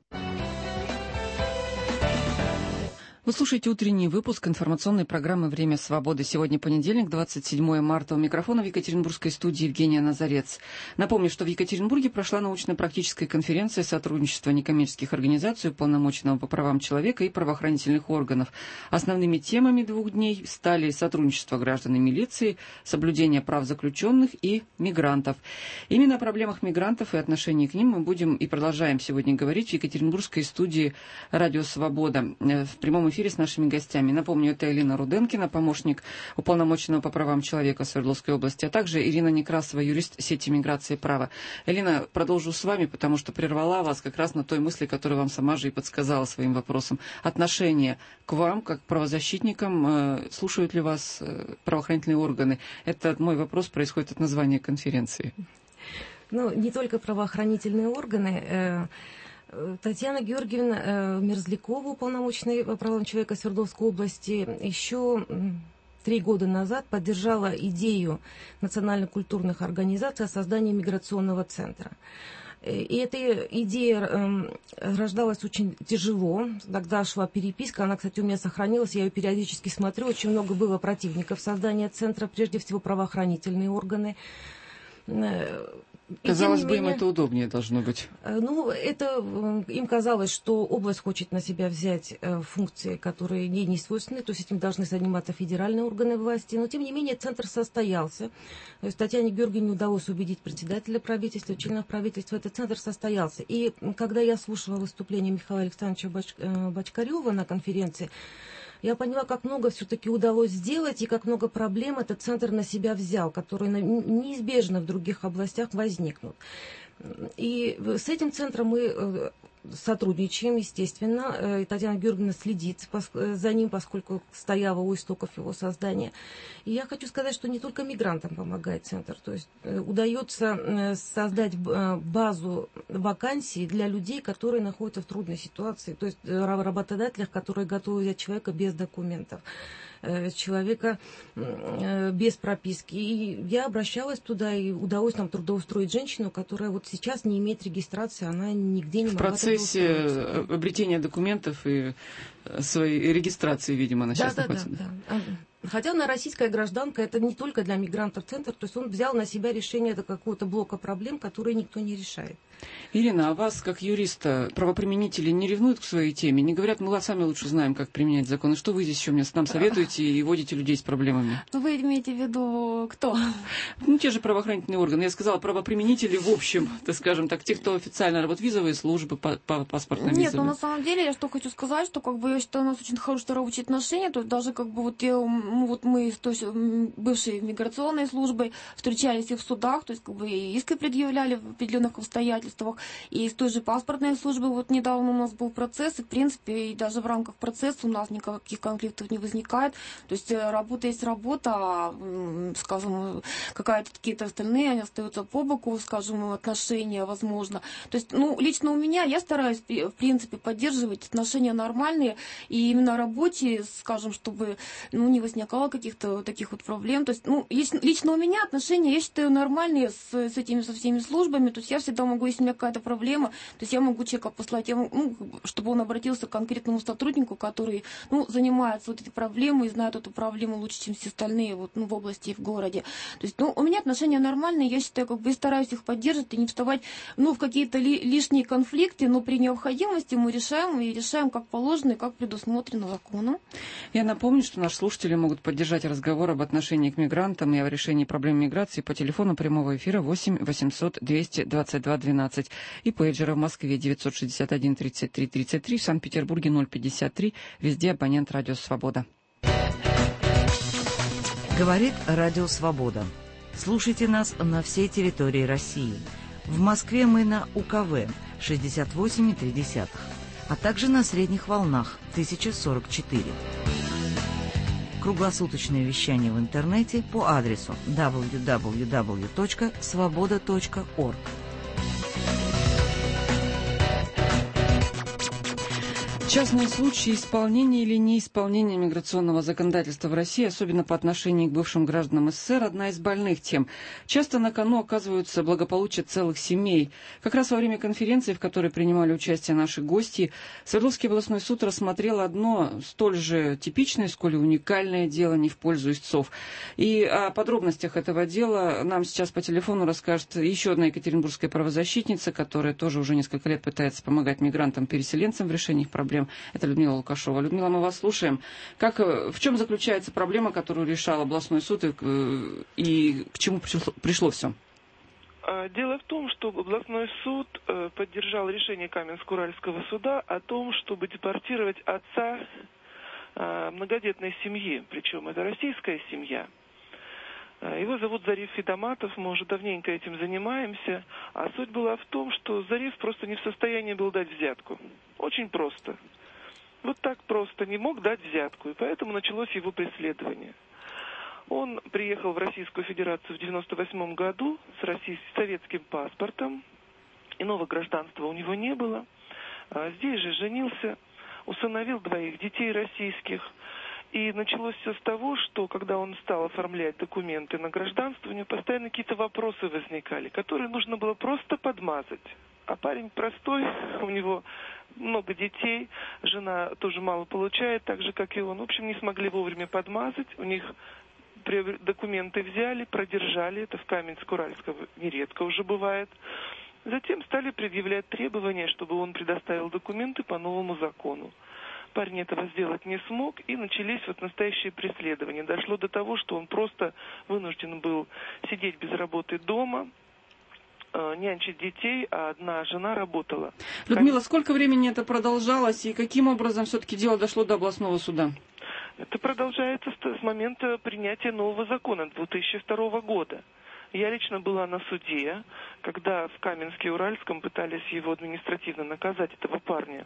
Вы слушаете утренний выпуск информационной программы «Время свободы». Сегодня понедельник, двадцать седьмое марта. У микрофона в Екатеринбургской студии Евгения Назарец. Напомню, что в Екатеринбурге прошла научно-практическая конференция сотрудничества некоммерческих организаций, уполномоченного по правам человека и правоохранительных органов. Основными темами двух дней стали сотрудничество граждан и милиции, соблюдение прав заключенных и мигрантов. Именно о проблемах мигрантов и отношении к ним мы будем и продолжаем сегодня говорить в Екатеринбургской студии «Радио Свобода» в прямом эфире с нашими гостями. Напомню, это Элина Руденкина, помощник уполномоченного по правам человека Свердловской области, а также Ирина Некрасова, юрист сети миграции и права. Элина, продолжу с вами, потому что прервала вас как раз на той мысли, которую вам сама же и подсказала своим вопросом. Отношение к вам, как к правозащитникам, слушают ли вас правоохранительные органы? Это мой вопрос происходит от названия конференции. Ну, не только правоохранительные органы. Татьяна Георгиевна Мерзлякова, уполномоченная по правам человека Свердловской области, еще три года назад поддержала идею национально-культурных организаций о создании миграционного центра. И эта идея рождалась очень тяжело. Тогда шла переписка, она, кстати, у меня сохранилась, я ее периодически смотрю. Очень много было противников создания центра, прежде всего правоохранительные органы. Казалось бы, менее, им это удобнее должно быть. Ну, это им казалось, что область хочет на себя взять функции, которые ей не свойственны, то есть этим должны заниматься федеральные органы власти. Но, тем не менее, центр состоялся. То есть Татьяне Георгиевне удалось убедить председателя правительства, членов правительства, этот центр состоялся. И когда я слушала выступление Михаила Александровича Бач... Бочкарева на конференции, я поняла, как много все-таки удалось сделать и как много проблем этот центр на себя взял, которые неизбежно в других областях возникнут. И с этим центром мы сотрудничаем, естественно. И Татьяна Георгиевна следит за ним, поскольку стояла у истоков его создания. И я хочу сказать, что не только мигрантам помогает центр. То есть удается создать базу вакансий для людей, которые находятся в трудной ситуации. То есть работодателях, которые готовы взять человека без документов, человека без прописки. И я обращалась туда, и удалось нам трудоустроить женщину, которая вот сейчас не имеет регистрации, она нигде не в могла процессе обретения документов и своей регистрации, видимо, она да, сейчас да, находится. Да, да. Хотя она российская гражданка, это не только для мигрантов центр, то есть он взял на себя решение какого-то блока проблем, которые никто не решает. Ирина, а вас, как юриста, правоприменители не ревнуют к своей теме? Не говорят, мы сами лучше знаем, как применять законы. Что вы здесь еще мне нам советуете и водите людей с проблемами? Ну, вы имеете в виду кто? Ну, те же правоохранительные органы. Я сказала, правоприменители в общем, так скажем так, те, кто официально работает, визовые службы, паспортные визы. Нет, ну, на самом деле, я что хочу сказать, что, как бы, я считаю, у нас очень хорошие рабочие отношения, то есть даже, как бы, вот, я, ну, вот мы то есть, бывшей миграционной службой встречались и в судах, то есть, как бы, и иски предъявляли в определенных обстоятельствах, и с той же паспортной службы, вот недавно у нас был процесс, и, в принципе, и даже в рамках процесса у нас никаких конфликтов не возникает. То есть работа есть работа, а, скажем, какая-то какие-то остальные, они остаются по боку, скажем, отношения, возможно. То есть, ну, лично у меня, я стараюсь, в принципе, поддерживать отношения нормальные, и именно работе, скажем, чтобы, ну, не возникало каких-то таких вот проблем. То есть, ну, лично у меня отношения, я считаю, нормальные с, с этими, со всеми службами. То есть я всегда могу, если у меня какая-то проблема, то есть я могу человека послать, я могу, ну, чтобы он обратился к конкретному сотруднику, который, ну, занимается вот этой проблемой и знает эту проблему лучше, чем все остальные вот, ну, в области и в городе. То есть, ну, у меня отношения нормальные, я считаю, как бы, и стараюсь их поддерживать и не вставать, ну, в какие-то ли, лишние конфликты, но при необходимости мы решаем и решаем как положено и как предусмотрено законом. Я напомню, что наши слушатели могут поддержать разговор об отношении к мигрантам и о решении проблем миграции по телефону прямого эфира восемь восемьсот двести двадцать два двенадцать и пейджера в Москве девятьсот шестьдесят один тридцать три тридцать три, в Санкт-Петербурге ноль пятьдесят три, везде абонент «Радио Свобода». Говорит «Радио Свобода». Слушайте нас на всей территории России. В Москве мы на У Ка В шестьдесят восемь и три десятых, а также на средних волнах тысяча сорок четыре. Круглосуточное вещание в интернете по адресу дабл ю дабл ю дабл ю точка свобода точка орг. Частные случаи исполнения или неисполнения миграционного законодательства в России, особенно по отношению к бывшим гражданам СССР, одна из больных тем. Часто на кону оказываются благополучие целых семей. Как раз во время конференции, в которой принимали участие наши гости, Свердловский областной суд рассмотрел одно столь же типичное, сколь и уникальное дело не в пользу истцов. И о подробностях этого дела нам сейчас по телефону расскажет еще одна екатеринбургская правозащитница, которая тоже уже несколько лет пытается помогать мигрантам-переселенцам в решении их проблем. Это Людмила Лукашова. Людмила, мы вас слушаем. Как, в чем заключается проблема, которую решал областной суд, и, и к чему пришло, пришло все? Дело в том, что областной суд поддержал решение Каменско-Уральского суда о том, чтобы депортировать отца многодетной семьи, причем это российская семья. Его зовут Зариф Фидоматов, мы уже давненько этим занимаемся, а суть была в том, что Зариф просто не в состоянии был дать взятку. Очень просто. Вот так просто не мог дать взятку, и поэтому началось его преследование. Он приехал в Российскую Федерацию в девяносто восьмом году с российским советским паспортом, иного гражданства у него не было. Здесь же женился, усыновил двоих детей российских. И началось все с того, что когда он стал оформлять документы на гражданство, у него постоянно какие-то вопросы возникали, которые нужно было просто подмазать. А парень простой, у него много детей, жена тоже мало получает, так же, как и он. В общем, не смогли вовремя подмазать, у них документы взяли, продержали, это в Каменск-Уральском нередко уже бывает. Затем стали предъявлять требования, чтобы он предоставил документы по новому закону. Парень этого сделать не смог, и начались вот настоящие преследования. Дошло до того, что он просто вынужден был сидеть без работы дома, э, нянчить детей, а одна жена работала. Людмила, сколько времени это продолжалось, и каким образом все-таки дело дошло до областного суда? Это продолжается с, с момента принятия нового закона две тысячи второго года. Я лично была на суде, когда в Каменске-Уральском пытались его административно наказать, этого парня.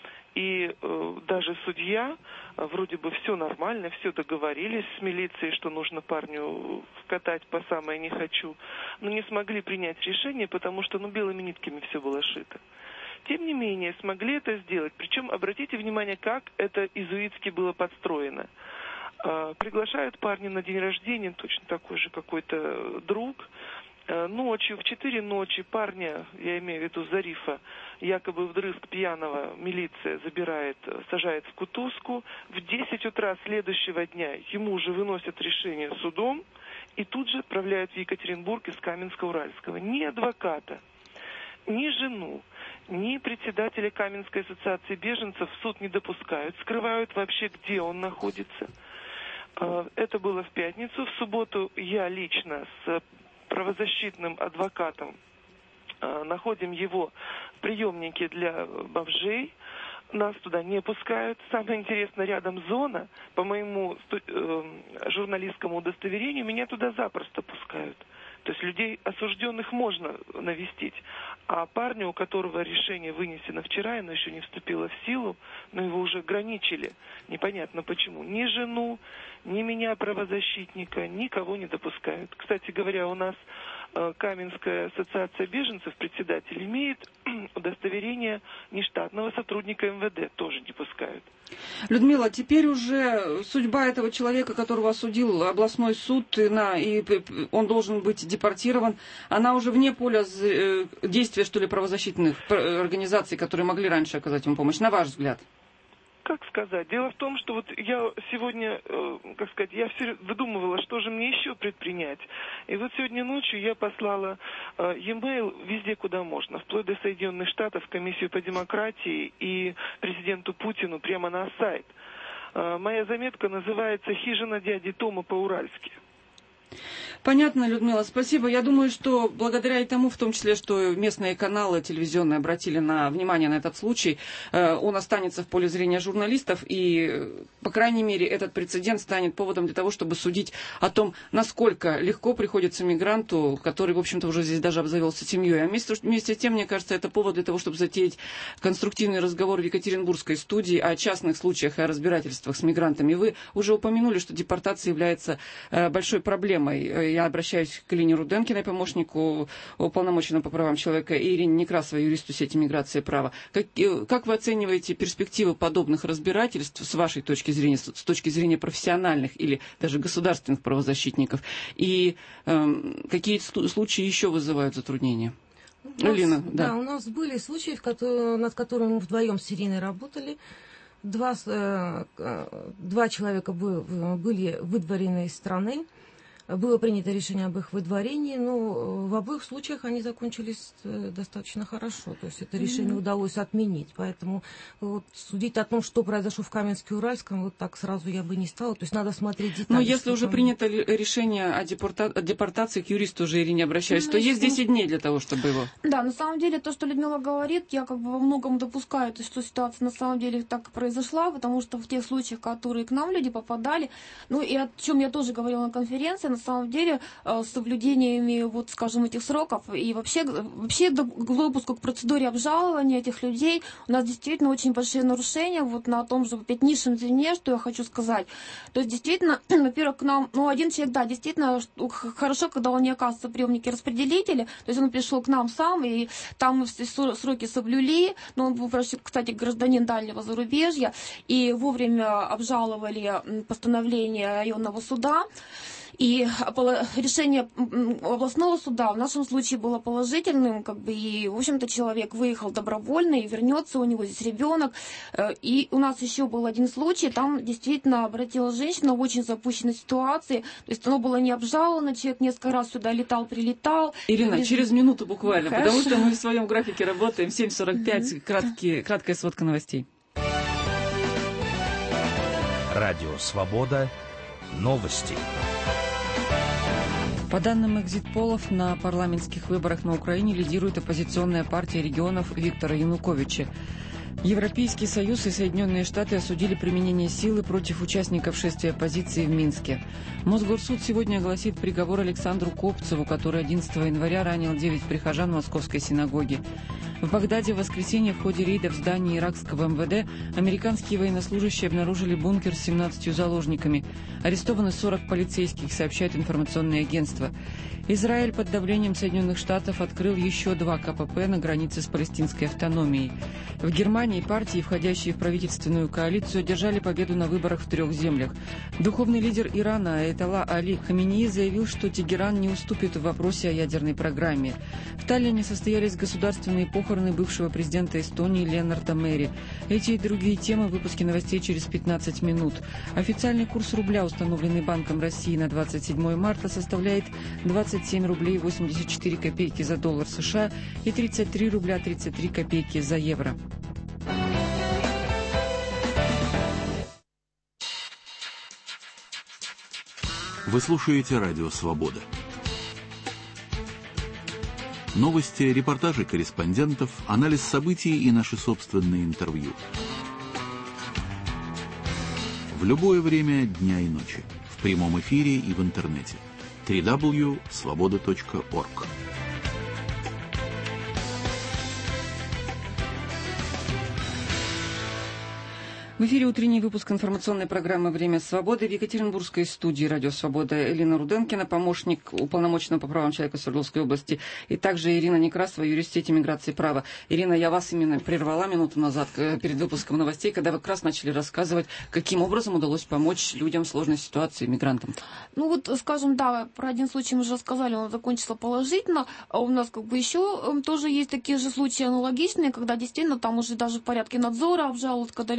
И э, даже судья, э, вроде бы все нормально, все договорились с милицией, что нужно парню вкатать по самое не хочу, но не смогли принять решение, потому что ну, белыми нитками все было шито. Тем не менее, смогли это сделать. Причем, обратите внимание, как это изуитски было подстроено. Э, приглашают парня на день рождения, точно такой же какой-то друг. Ночью, в четыре ночи парня, я имею в виду Зарифа, якобы вдрызг пьяного милиция забирает, сажает в кутузку. В десять утра следующего дня ему уже выносят решение судом и тут же отправляют в Екатеринбург из Каменска-Уральского. Ни адвоката, ни жену, ни председателя Каменской ассоциации беженцев в суд не допускают, скрывают вообще, где он находится. Это было в пятницу. В субботу я лично с правозащитным адвокатом э, находим его в приемнике для бомжей. Нас туда не пускают. Самое интересное, рядом зона. По моему э, журналистскому удостоверению меня туда запросто пускают. То есть людей осужденных можно навестить. А парня, у которого решение вынесено вчера, оно еще не вступило в силу, но его уже ограничили. Непонятно почему. Ни жену, ни меня, правозащитника, никого не допускают. Кстати говоря, у нас э, Каменская ассоциация беженцев, председатель, имеет удостоверение нештатного сотрудника эм вэ дэ, тоже не пускают. Людмила, теперь уже судьба этого человека, которого осудил областной суд, и, на, и он должен быть депортирован, она уже вне поля действия, что ли, правозащитных организаций, которые могли раньше оказать ему помощь, на ваш взгляд? Как сказать? Дело в том, что вот я сегодня, э, как сказать, я все выдумывала, что же мне еще предпринять. И вот сегодня ночью я послала э, e-mail везде, куда можно, вплоть до Соединенных Штатов, Комиссию по демократии и президенту Путину прямо на сайт. Э, моя заметка называется «Хижина дяди Тома по-уральски». Понятно, Людмила, спасибо. Я думаю, что благодаря и тому, в том числе, что местные каналы телевизионные обратили на внимание на этот случай, он останется в поле зрения журналистов, и, по крайней мере, этот прецедент станет поводом для того, чтобы судить о том, насколько легко приходится мигранту, который, в общем-то, уже здесь даже обзавелся семьей. А вместе, вместе с тем, мне кажется, это повод для того, чтобы затеять конструктивный разговор в Екатеринбургской студии о частных случаях и о разбирательствах с мигрантами. Вы уже упомянули, что депортация является большой проблемой. Я обращаюсь к Ирине Руденкиной, помощнику уполномоченного по правам человека, и Ирине Некрасовой, юристу сети «Миграция и право». Как, как вы оцениваете перспективы подобных разбирательств с вашей точки зрения, с точки зрения профессиональных или даже государственных правозащитников? И э, какие случаи еще вызывают затруднения? Нас, Элина, да. да, у нас были случаи, в которые, над которыми мы вдвоем с Ириной работали. Два, э, два человека были выдворены из страны. Было принято решение об их выдворении, но в обоих случаях они закончились достаточно хорошо. То есть это решение удалось отменить. Поэтому вот судить о том, что произошло в Каменске-Уральском, вот так сразу я бы не стала. То есть надо смотреть детали. Но если уже там принято решение о, депорта... о депортации, к юристу уже Ирине обращаюсь, ну, то есть десять дней для того, чтобы его... Да, на самом деле то, что Людмила говорит, я как бы во многом допускаю, что ситуация на самом деле так и произошла, потому что в тех случаях, которые к нам люди попадали, ну и о чем я тоже говорила на конференции, на самом деле с соблюдениями, вот, скажем, этих сроков и вообще, вообще к допуску к процедуре обжалования этих людей у нас действительно очень большие нарушения вот на том же опять низшем звене, что я хочу сказать. То есть действительно, во-первых, к нам, ну, один человек, да, действительно хорошо, когда он не оказывается в приемнике распределителя, то есть он пришел к нам сам, и там мы все сроки соблюли, но он был, кстати, гражданин дальнего зарубежья, и вовремя обжаловали постановление районного суда. И решение областного суда в нашем случае было положительным, как бы, и, в общем-то, человек выехал добровольно и вернется, у него здесь ребенок. И у нас еще был один случай, там действительно обратилась женщина в очень запущенной ситуации, то есть оно было не обжаловано, человек несколько раз сюда летал, прилетал. Ирина, без... через минуту буквально, Хорошо. Потому что мы в своем графике работаем, семь сорок пять, краткие, краткая сводка новостей. Радио «Свобода». Новости. По данным экзит-полов, на парламентских выборах на Украине лидирует оппозиционная партия регионов Виктора Януковича. Европейский Союз и Соединенные Штаты осудили применение силы против участников шествия оппозиции в Минске. Мосгорсуд сегодня огласит приговор Александру Копцеву, который одиннадцатого января ранил девять прихожан Московской синагоги. В Багдаде в воскресенье в ходе рейда в здании иракского эм вэ дэ американские военнослужащие обнаружили бункер с семнадцатью заложниками. Арестованы сорок полицейских, сообщает информационное агентство. Израиль под давлением Соединенных Штатов открыл еще два ка пэ пэ на границе с палестинской автономией. В Германии партии, входящие в правительственную коалицию, одержали победу на выборах в трех землях. Духовный лидер Ирана Аятолла Али Хаминеи заявил, что Тегеран не уступит в вопросе о ядерной программе. В Таллине состоялись государственные похороны бывшего президента Эстонии Ленарда Мери. Эти и другие темы в выпуске новостей через пятнадцать минут. Официальный курс рубля, установленный Банком России на двадцать седьмое марта, составляет двадцать семь рублей восемьдесят четыре копейки за доллар США и тридцать три рубля тридцать три копейки за евро. Вы слушаете Радио Свобода. Новости, репортажи корреспондентов, анализ событий и наши собственные интервью. В любое время дня и ночи. В прямом эфире и в интернете. дабл ю дабл ю дабл ю точка свобода точка орг. В эфире утренний выпуск информационной программы «Время свободы». В Екатеринбургской студии «Радио Свобода» Элина Руденкина, помощник уполномоченного по правам человека Свердловской области, и также Ирина Некрасова, юрист сети «Миграция и право». Ирина, я вас именно прервала минуту назад перед выпуском новостей, когда вы как раз начали рассказывать, каким образом удалось помочь людям в сложной ситуации, мигрантам. Ну вот, скажем, да, про один случай мы уже рассказали, он закончился положительно. А у нас как бы еще тоже есть такие же случаи аналогичные, когда действительно там уже даже в порядке надзора обжалуют, когда люди уже находятся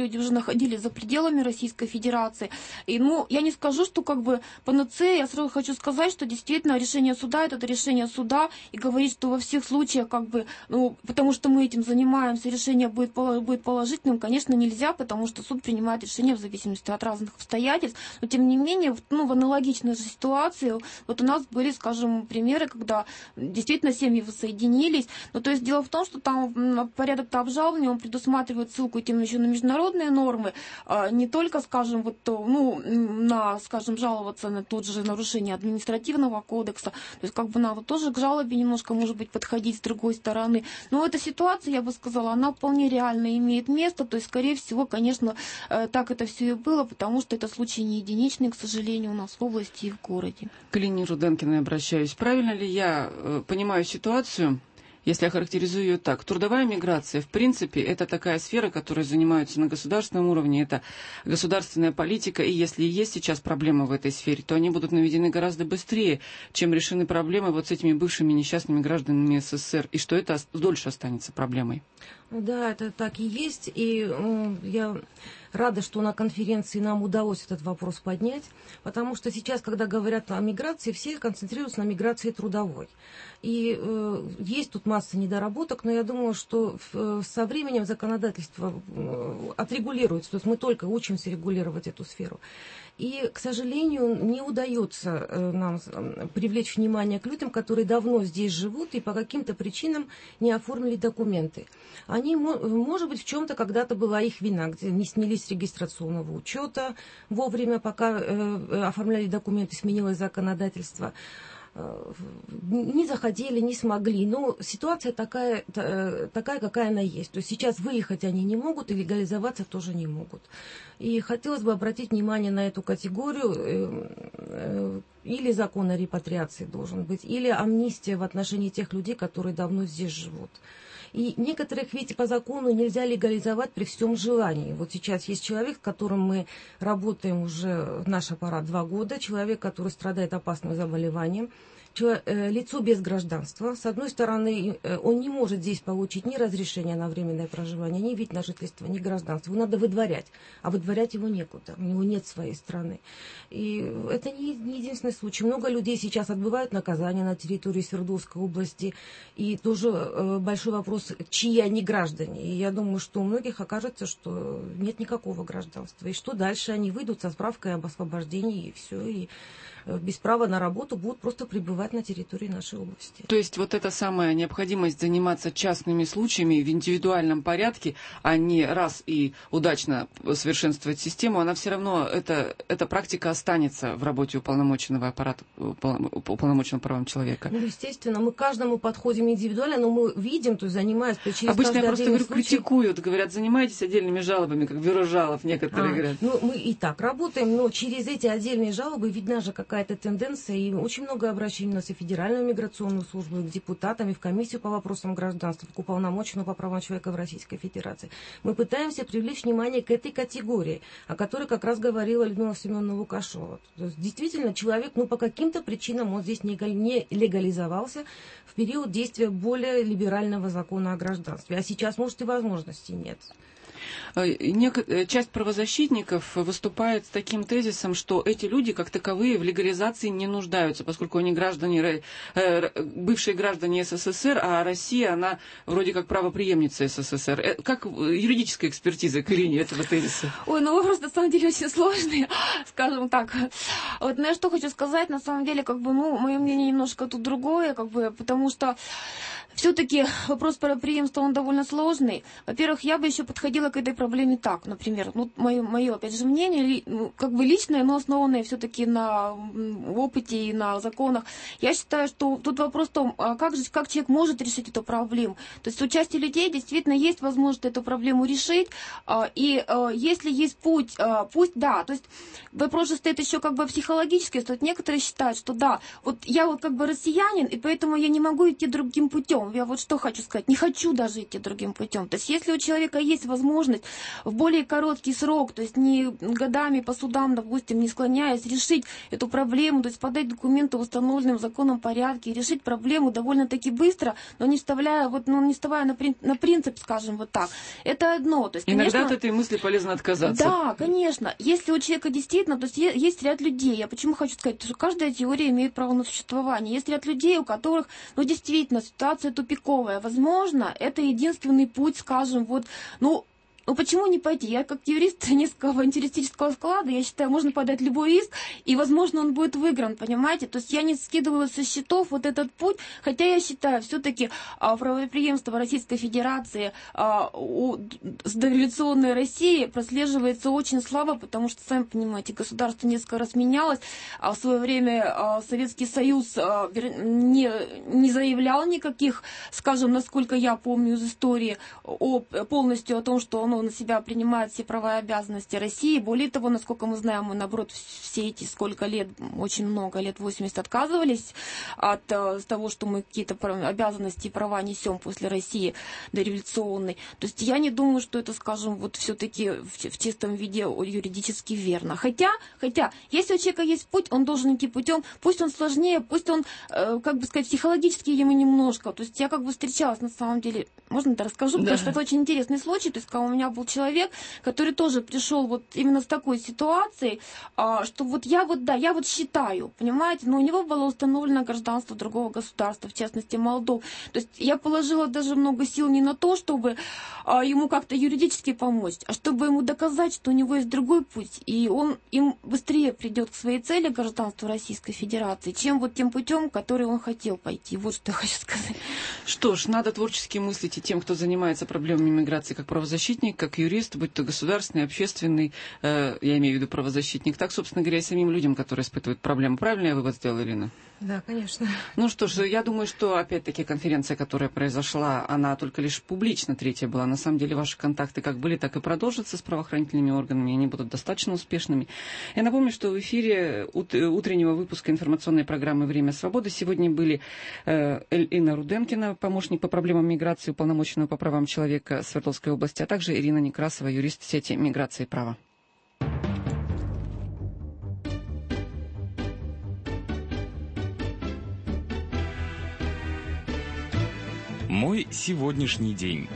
находились за пределами Российской Федерации. И, ну, я не скажу, что как бы панацея, я сразу хочу сказать, что действительно решение суда, это решение суда, и говорить, что во всех случаях, как бы, ну, потому что мы этим занимаемся, решение будет, будет положительным, конечно, нельзя, потому что суд принимает решение в зависимости от разных обстоятельств. Но, тем не менее, ну, в аналогичной же ситуации, вот у нас были, скажем, примеры, когда действительно семьи воссоединились. Ну, то есть дело в том, что там порядок-то обжалования, он предусматривает ссылку тем еще на международные нормы, не только, скажем, вот, ну, на, скажем, жаловаться на тот же нарушение административного кодекса. То есть как бы надо тоже к жалобе немножко, может быть, подходить с другой стороны. Но эта ситуация, я бы сказала, она вполне реально имеет место. То есть, скорее всего, конечно, так это все и было, потому что это случай не единичный, к сожалению, у нас в области и в городе. К Лине Руденкиной обращаюсь. Правильно ли я э, понимаю ситуацию, если я характеризую ее так? Трудовая миграция, в принципе, это такая сфера, которой занимаются на государственном уровне, это государственная политика, и если есть сейчас проблемы в этой сфере, то они будут наведены гораздо быстрее, чем решены проблемы вот с этими бывшими несчастными гражданами СССР, и что это дольше останется проблемой. Да, это так и есть, и э, я рада, что на конференции нам удалось этот вопрос поднять, потому что сейчас, когда говорят о миграции, все концентрируются на миграции трудовой. И э, есть тут масса недоработок, но я думаю, что в, со временем законодательство э, отрегулируется, то есть мы только учимся регулировать эту сферу. И, к сожалению, не удается э, нам привлечь внимание к людям, которые давно здесь живут и по каким-то причинам не оформили документы. Они, может быть, в чем-то когда-то была их вина, где не снялись с регистрационного учета вовремя, пока э, оформляли документы, сменилось законодательство. Не захотели, не смогли. Но ситуация такая, такая, какая она есть. То есть сейчас выехать они не могут и легализоваться тоже не могут. И хотелось бы обратить внимание на эту категорию. Или закон о репатриации должен быть, или амнистия в отношении тех людей, которые давно здесь живут. И некоторых ведь по закону нельзя легализовать при всем желании. Вот сейчас есть человек, с которым мы работаем уже, наш аппарат, два года. Человек, который страдает опасным заболеванием. Лицо без гражданства. С одной стороны, он не может здесь получить ни разрешение на временное проживание, ни вид на жительство, ни гражданство. Его надо выдворять, а выдворять его некуда, у него нет своей страны. И это не, не единственный случай. Много людей сейчас отбывают наказание на территории Свердловской области, и тоже большой вопрос, чьи они граждане. И я думаю, что у многих окажется, что нет никакого гражданства. И что дальше? Они выйдут со справкой об освобождении, и все, и без права на работу будут просто пребывать на территории нашей области. То есть вот эта самая необходимость заниматься частными случаями в индивидуальном порядке, а не раз и удачно совершенствовать систему, она все равно, эта, эта практика останется в работе уполномоченного аппарата, уполномоченного правом человека. Ну, естественно, мы к каждому подходим индивидуально, но мы видим, то есть занимаясь... Обычно я просто говорю, случай... критикуют, говорят, занимайтесь отдельными жалобами, как бюро жалоб некоторые а, говорят. Ну, мы и так работаем, но через эти отдельные жалобы видна же какая какая-то тенденция, и очень много обращений у нас и в Федеральную миграционную службу, и к депутатам, и в комиссию по вопросам гражданства, к уполномоченному по правам человека в Российской Федерации. Мы пытаемся привлечь внимание к этой категории, о которой как раз говорила Людмила Семеновна Лукашова. То есть, действительно, человек, ну, по каким-то причинам он здесь не легализовался в период действия более либерального закона о гражданстве, а сейчас, может, и возможности нет. Часть правозащитников выступает с таким тезисом, что эти люди, как таковые, в легализации не нуждаются, поскольку они граждане, бывшие граждане СССР, а Россия, она вроде как правопреемница СССР. Как юридическая экспертиза к линии этого тезиса? Ой, ну вопрос на самом деле очень сложный, скажем так. Вот, ну я что хочу сказать, на самом деле, как бы, ну, мое мнение немножко тут другое, как бы, потому что все-таки вопрос правопреемства, он довольно сложный. Во-первых, я бы еще подходила к этой проблеме так, например, ну, мое, мое опять же, мнение, ли, ну, как бы личное, но основанное все-таки на опыте и на законах. Я считаю, что тут вопрос в том, а как же, как человек может решить эту проблему. То есть у части людей действительно есть возможность эту проблему решить, и если есть путь, пусть, да, то есть вопрос же стоит еще как бы психологически, то есть некоторые считают, что да, вот я вот как бы россиянин, и поэтому я не могу идти другим путем. Я вот что хочу сказать, не хочу даже идти другим путем. То есть если у человека есть возможность возможность в более короткий срок, то есть не годами по судам, допустим, не склоняясь, решить эту проблему, то есть подать документы в установленном законном порядке, решить проблему довольно-таки быстро, но не вставляя, вот, ну, не вставая на, прин, на принцип, скажем, вот так. Это одно. То есть, иногда конечно, от этой мысли полезно отказаться. Да, конечно. Если у человека действительно, то есть есть ряд людей, я почему хочу сказать, что каждая теория имеет право на существование. Есть ряд людей, у которых, ну, действительно, ситуация тупиковая. Возможно, это единственный путь, скажем, вот, ну, ну почему не пойти? Я как юрист несколько авантюристического склада, я считаю, можно подать любой иск, и, возможно, он будет выигран, понимаете? То есть я не скидываю со счетов вот этот путь, хотя я считаю, все-таки а, правопреемство Российской Федерации а, у дореволюционной России прослеживается очень слабо, потому что, сами понимаете, государство несколько раз менялось, а в свое время а, Советский Союз а, не, не заявлял никаких, скажем, насколько я помню из истории, о, полностью о том, что он на себя принимает все права и обязанности России. Более того, насколько мы знаем, мы, наоборот, все эти сколько лет, очень много, лет восемьдесят, отказывались от э, того, что мы какие-то обязанности и права несем после России дореволюционной. То есть я не думаю, что это, скажем, вот все-таки в, в чистом виде юридически верно. Хотя, хотя, если у человека есть путь, он должен идти путем, пусть он сложнее, пусть он, э, как бы сказать, психологически ему немножко. То есть я как бы встречалась, на самом деле, можно это расскажу, да. Потому что это очень интересный случай. То есть, когда у меня был человек, который тоже пришел вот именно с такой ситуацией, что вот я вот, да, я вот считаю, понимаете, но у него было установлено гражданство другого государства, в частности Молдовы. То есть я положила даже много сил не на то, чтобы ему как-то юридически помочь, а чтобы ему доказать, что у него есть другой путь, и он им быстрее придет к своей цели, гражданству Российской Федерации, чем вот тем путем, который он хотел пойти. Вот что я хочу сказать. Что ж, надо творчески мыслить и тем, кто занимается проблемами миграции как правозащитник, как юрист, будь то государственный, общественный, э, я имею в виду правозащитник, так, собственно говоря, и самим людям, которые испытывают проблемы. Правильно я вывод сделала, Ирина? Да, конечно. Ну что ж, я думаю, что, опять-таки, конференция, которая произошла, она только лишь публично третья была. На самом деле, ваши контакты как были, так и продолжатся с правоохранительными органами. Они будут достаточно успешными. Я напомню, что в эфире утреннего выпуска информационной программы «Время свободы» сегодня были э, Инна Руденкина, помощник по проблемам миграции, уполномоченного по правам человека Свердловской области, а также Ирина Некрасова, юрист сети «Миграция и право». Мой сегодняшний день.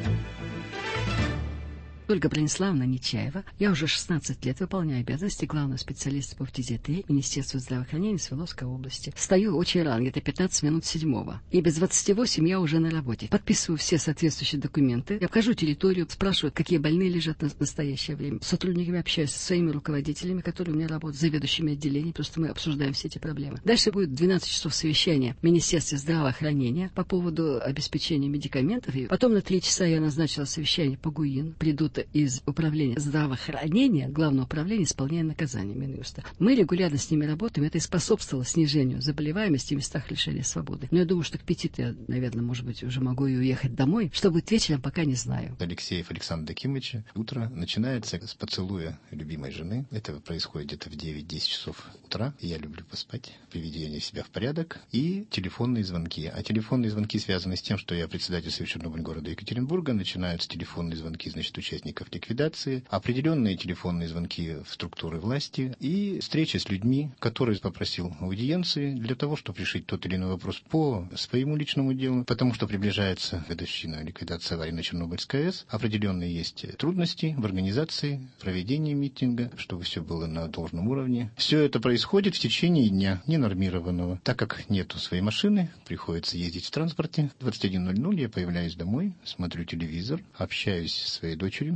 Ольга Брониславовна Нечаева. Я уже шестнадцать лет выполняю обязанности главного специалиста по ФТЗ-три Министерства здравоохранения Свердловской области. Встаю очень рано, где-то пятнадцать минут седьмого. И без двадцати восьми я уже на работе. Подписываю все соответствующие документы. Я обхожу территорию, спрашиваю, какие больные лежат на настоящее время. С сотрудниками общаюсь со своими руководителями, которые у меня работают, заведующими отделениями. Просто мы обсуждаем все эти проблемы. Дальше будет двенадцать часов совещания в Министерстве здравоохранения по поводу обеспечения медикаментов. И потом на три часа я назначила совещание по ГУИН. Придут из управления здравоохранения, главного управления исполнения наказания Минюста. Мы регулярно с ними работаем, это и способствовало снижению заболеваемости в местах лишения свободы. Но я думаю, что к пяти я, наверное, может быть, уже могу и уехать домой. Что будет вечером, пока не знаю. Алексеев Александр Дакимович. Утро начинается с поцелуя любимой жены. Это происходит где-то в девять-десять часов утра. Я люблю поспать, приведение себя в порядок и телефонные звонки. А телефонные звонки связаны с тем, что я председатель Совета Чернобыль города Екатеринбурга. Начинаются телефонные звонки, значит, участников ликвидации, определенные телефонные звонки в структуры власти и встречи с людьми, которые попросил аудиенции для того, чтобы решить тот или иной вопрос по своему личному делу, потому что приближается годовщина ликвидации аварии на Чернобыльской АЭС. Определенные есть трудности в организации, проведении митинга, чтобы все было на должном уровне. Все это происходит в течение дня, ненормированного. Так как нету своей машины, приходится ездить в транспорте. В двадцать один ноль ноль я появляюсь домой, смотрю телевизор, общаюсь со своей дочерью.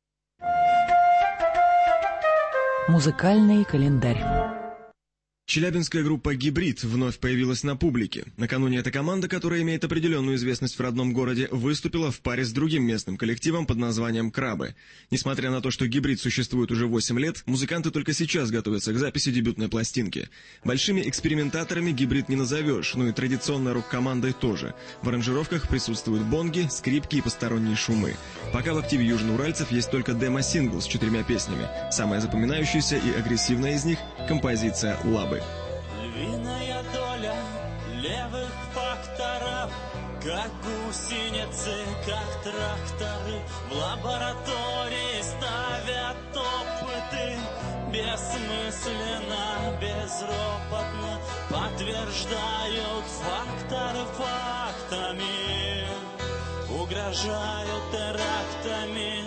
Музыкальный календарь. Челябинская группа «Гибрид» вновь появилась на публике. Накануне эта команда, которая имеет определенную известность в родном городе, выступила в паре с другим местным коллективом под названием «Крабы». Несмотря на то, что «Гибрид» существует уже восемь лет, музыканты только сейчас готовятся к записи дебютной пластинки. Большими экспериментаторами «Гибрид» не назовешь, но и традиционной рок-командой тоже. В аранжировках присутствуют бонги, скрипки и посторонние шумы. Пока в активе южноуральцев есть только демо-сингл с четырьмя песнями. Самая запоминающаяся и агрессивная из них – композиция «Лабы». Львиная доля левых факторов как гусеницы, как тракторы, в лаборатории ставят опыты. Бессмысленно, безропотно подтверждают факторы фактами, угрожают терактами.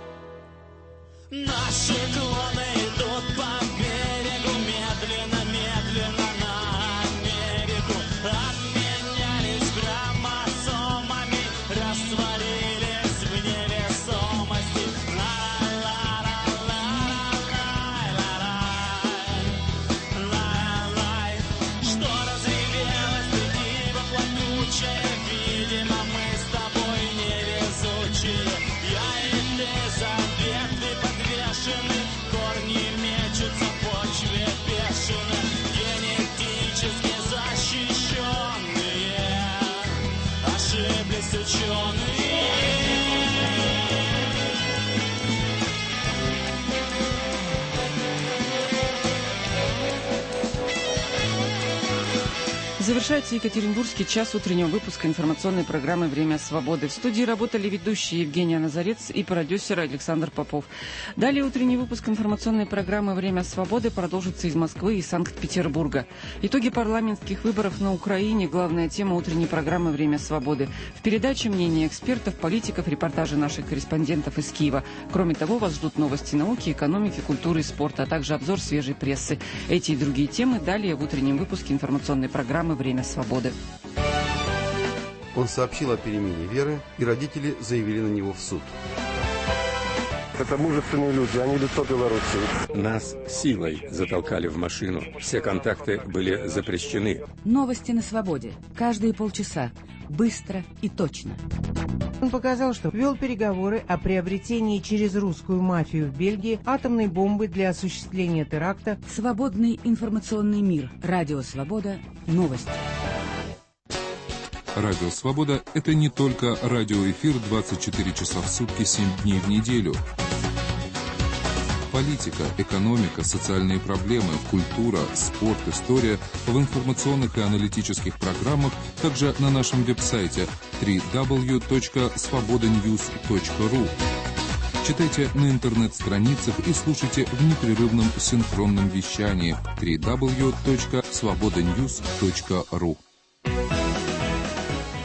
Наши клоны идут по берегу, медленно, медленно на Америку. Обменялись хромосомами, растворились в невесомости. Ла-ла-ла-ла-ла-ла-ла-ла. Что разревелось, третьего плакучее, видимо, мы с тобой невезучие. Я и ты за ветви подвешены, корни мечутся в почве бешено, генетически защищенные, ошиблись ученые. Завершается Екатеринбургский час утреннего выпуска информационной программы «Время свободы». В студии работали ведущие Евгения Назарец и продюсер Александр Попов. Далее утренний выпуск информационной программы «Время свободы» продолжится из Москвы и Санкт-Петербурга. Итоги парламентских выборов на Украине – главная тема утренней программы «Время свободы». В передаче мнения экспертов, политиков, репортажи наших корреспондентов из Киева. Кроме того, вас ждут новости науки, экономики, культуры и спорта, а также обзор свежей прессы. Эти и другие темы далее в утреннем выпуске информационной программы «Время свободы». Он сообщил о перемене веры, и родители заявили на него в суд. Это мужественные люди, они лицо Белоруссии. Нас силой затолкали в машину. Все контакты были запрещены. Новости на свободе. Каждые полчаса. Быстро и точно. Он показал, что вел переговоры о приобретении через русскую мафию в Бельгии атомной бомбы для осуществления теракта. Свободный информационный мир. Радио «Свобода». Новости. Радио «Свобода» — это не только радиоэфир двадцать четыре часа в сутки, семь дней в неделю. Политика, экономика, социальные проблемы, культура, спорт, история в информационных и аналитических программах, также на нашем веб-сайте дабл ю дабл ю дабл ю точка свобода ньюс точка ру. Читайте на интернет-страницах и слушайте в непрерывном синхронном вещании дабл ю дабл ю дабл ю точка свобода ньюс точка ру.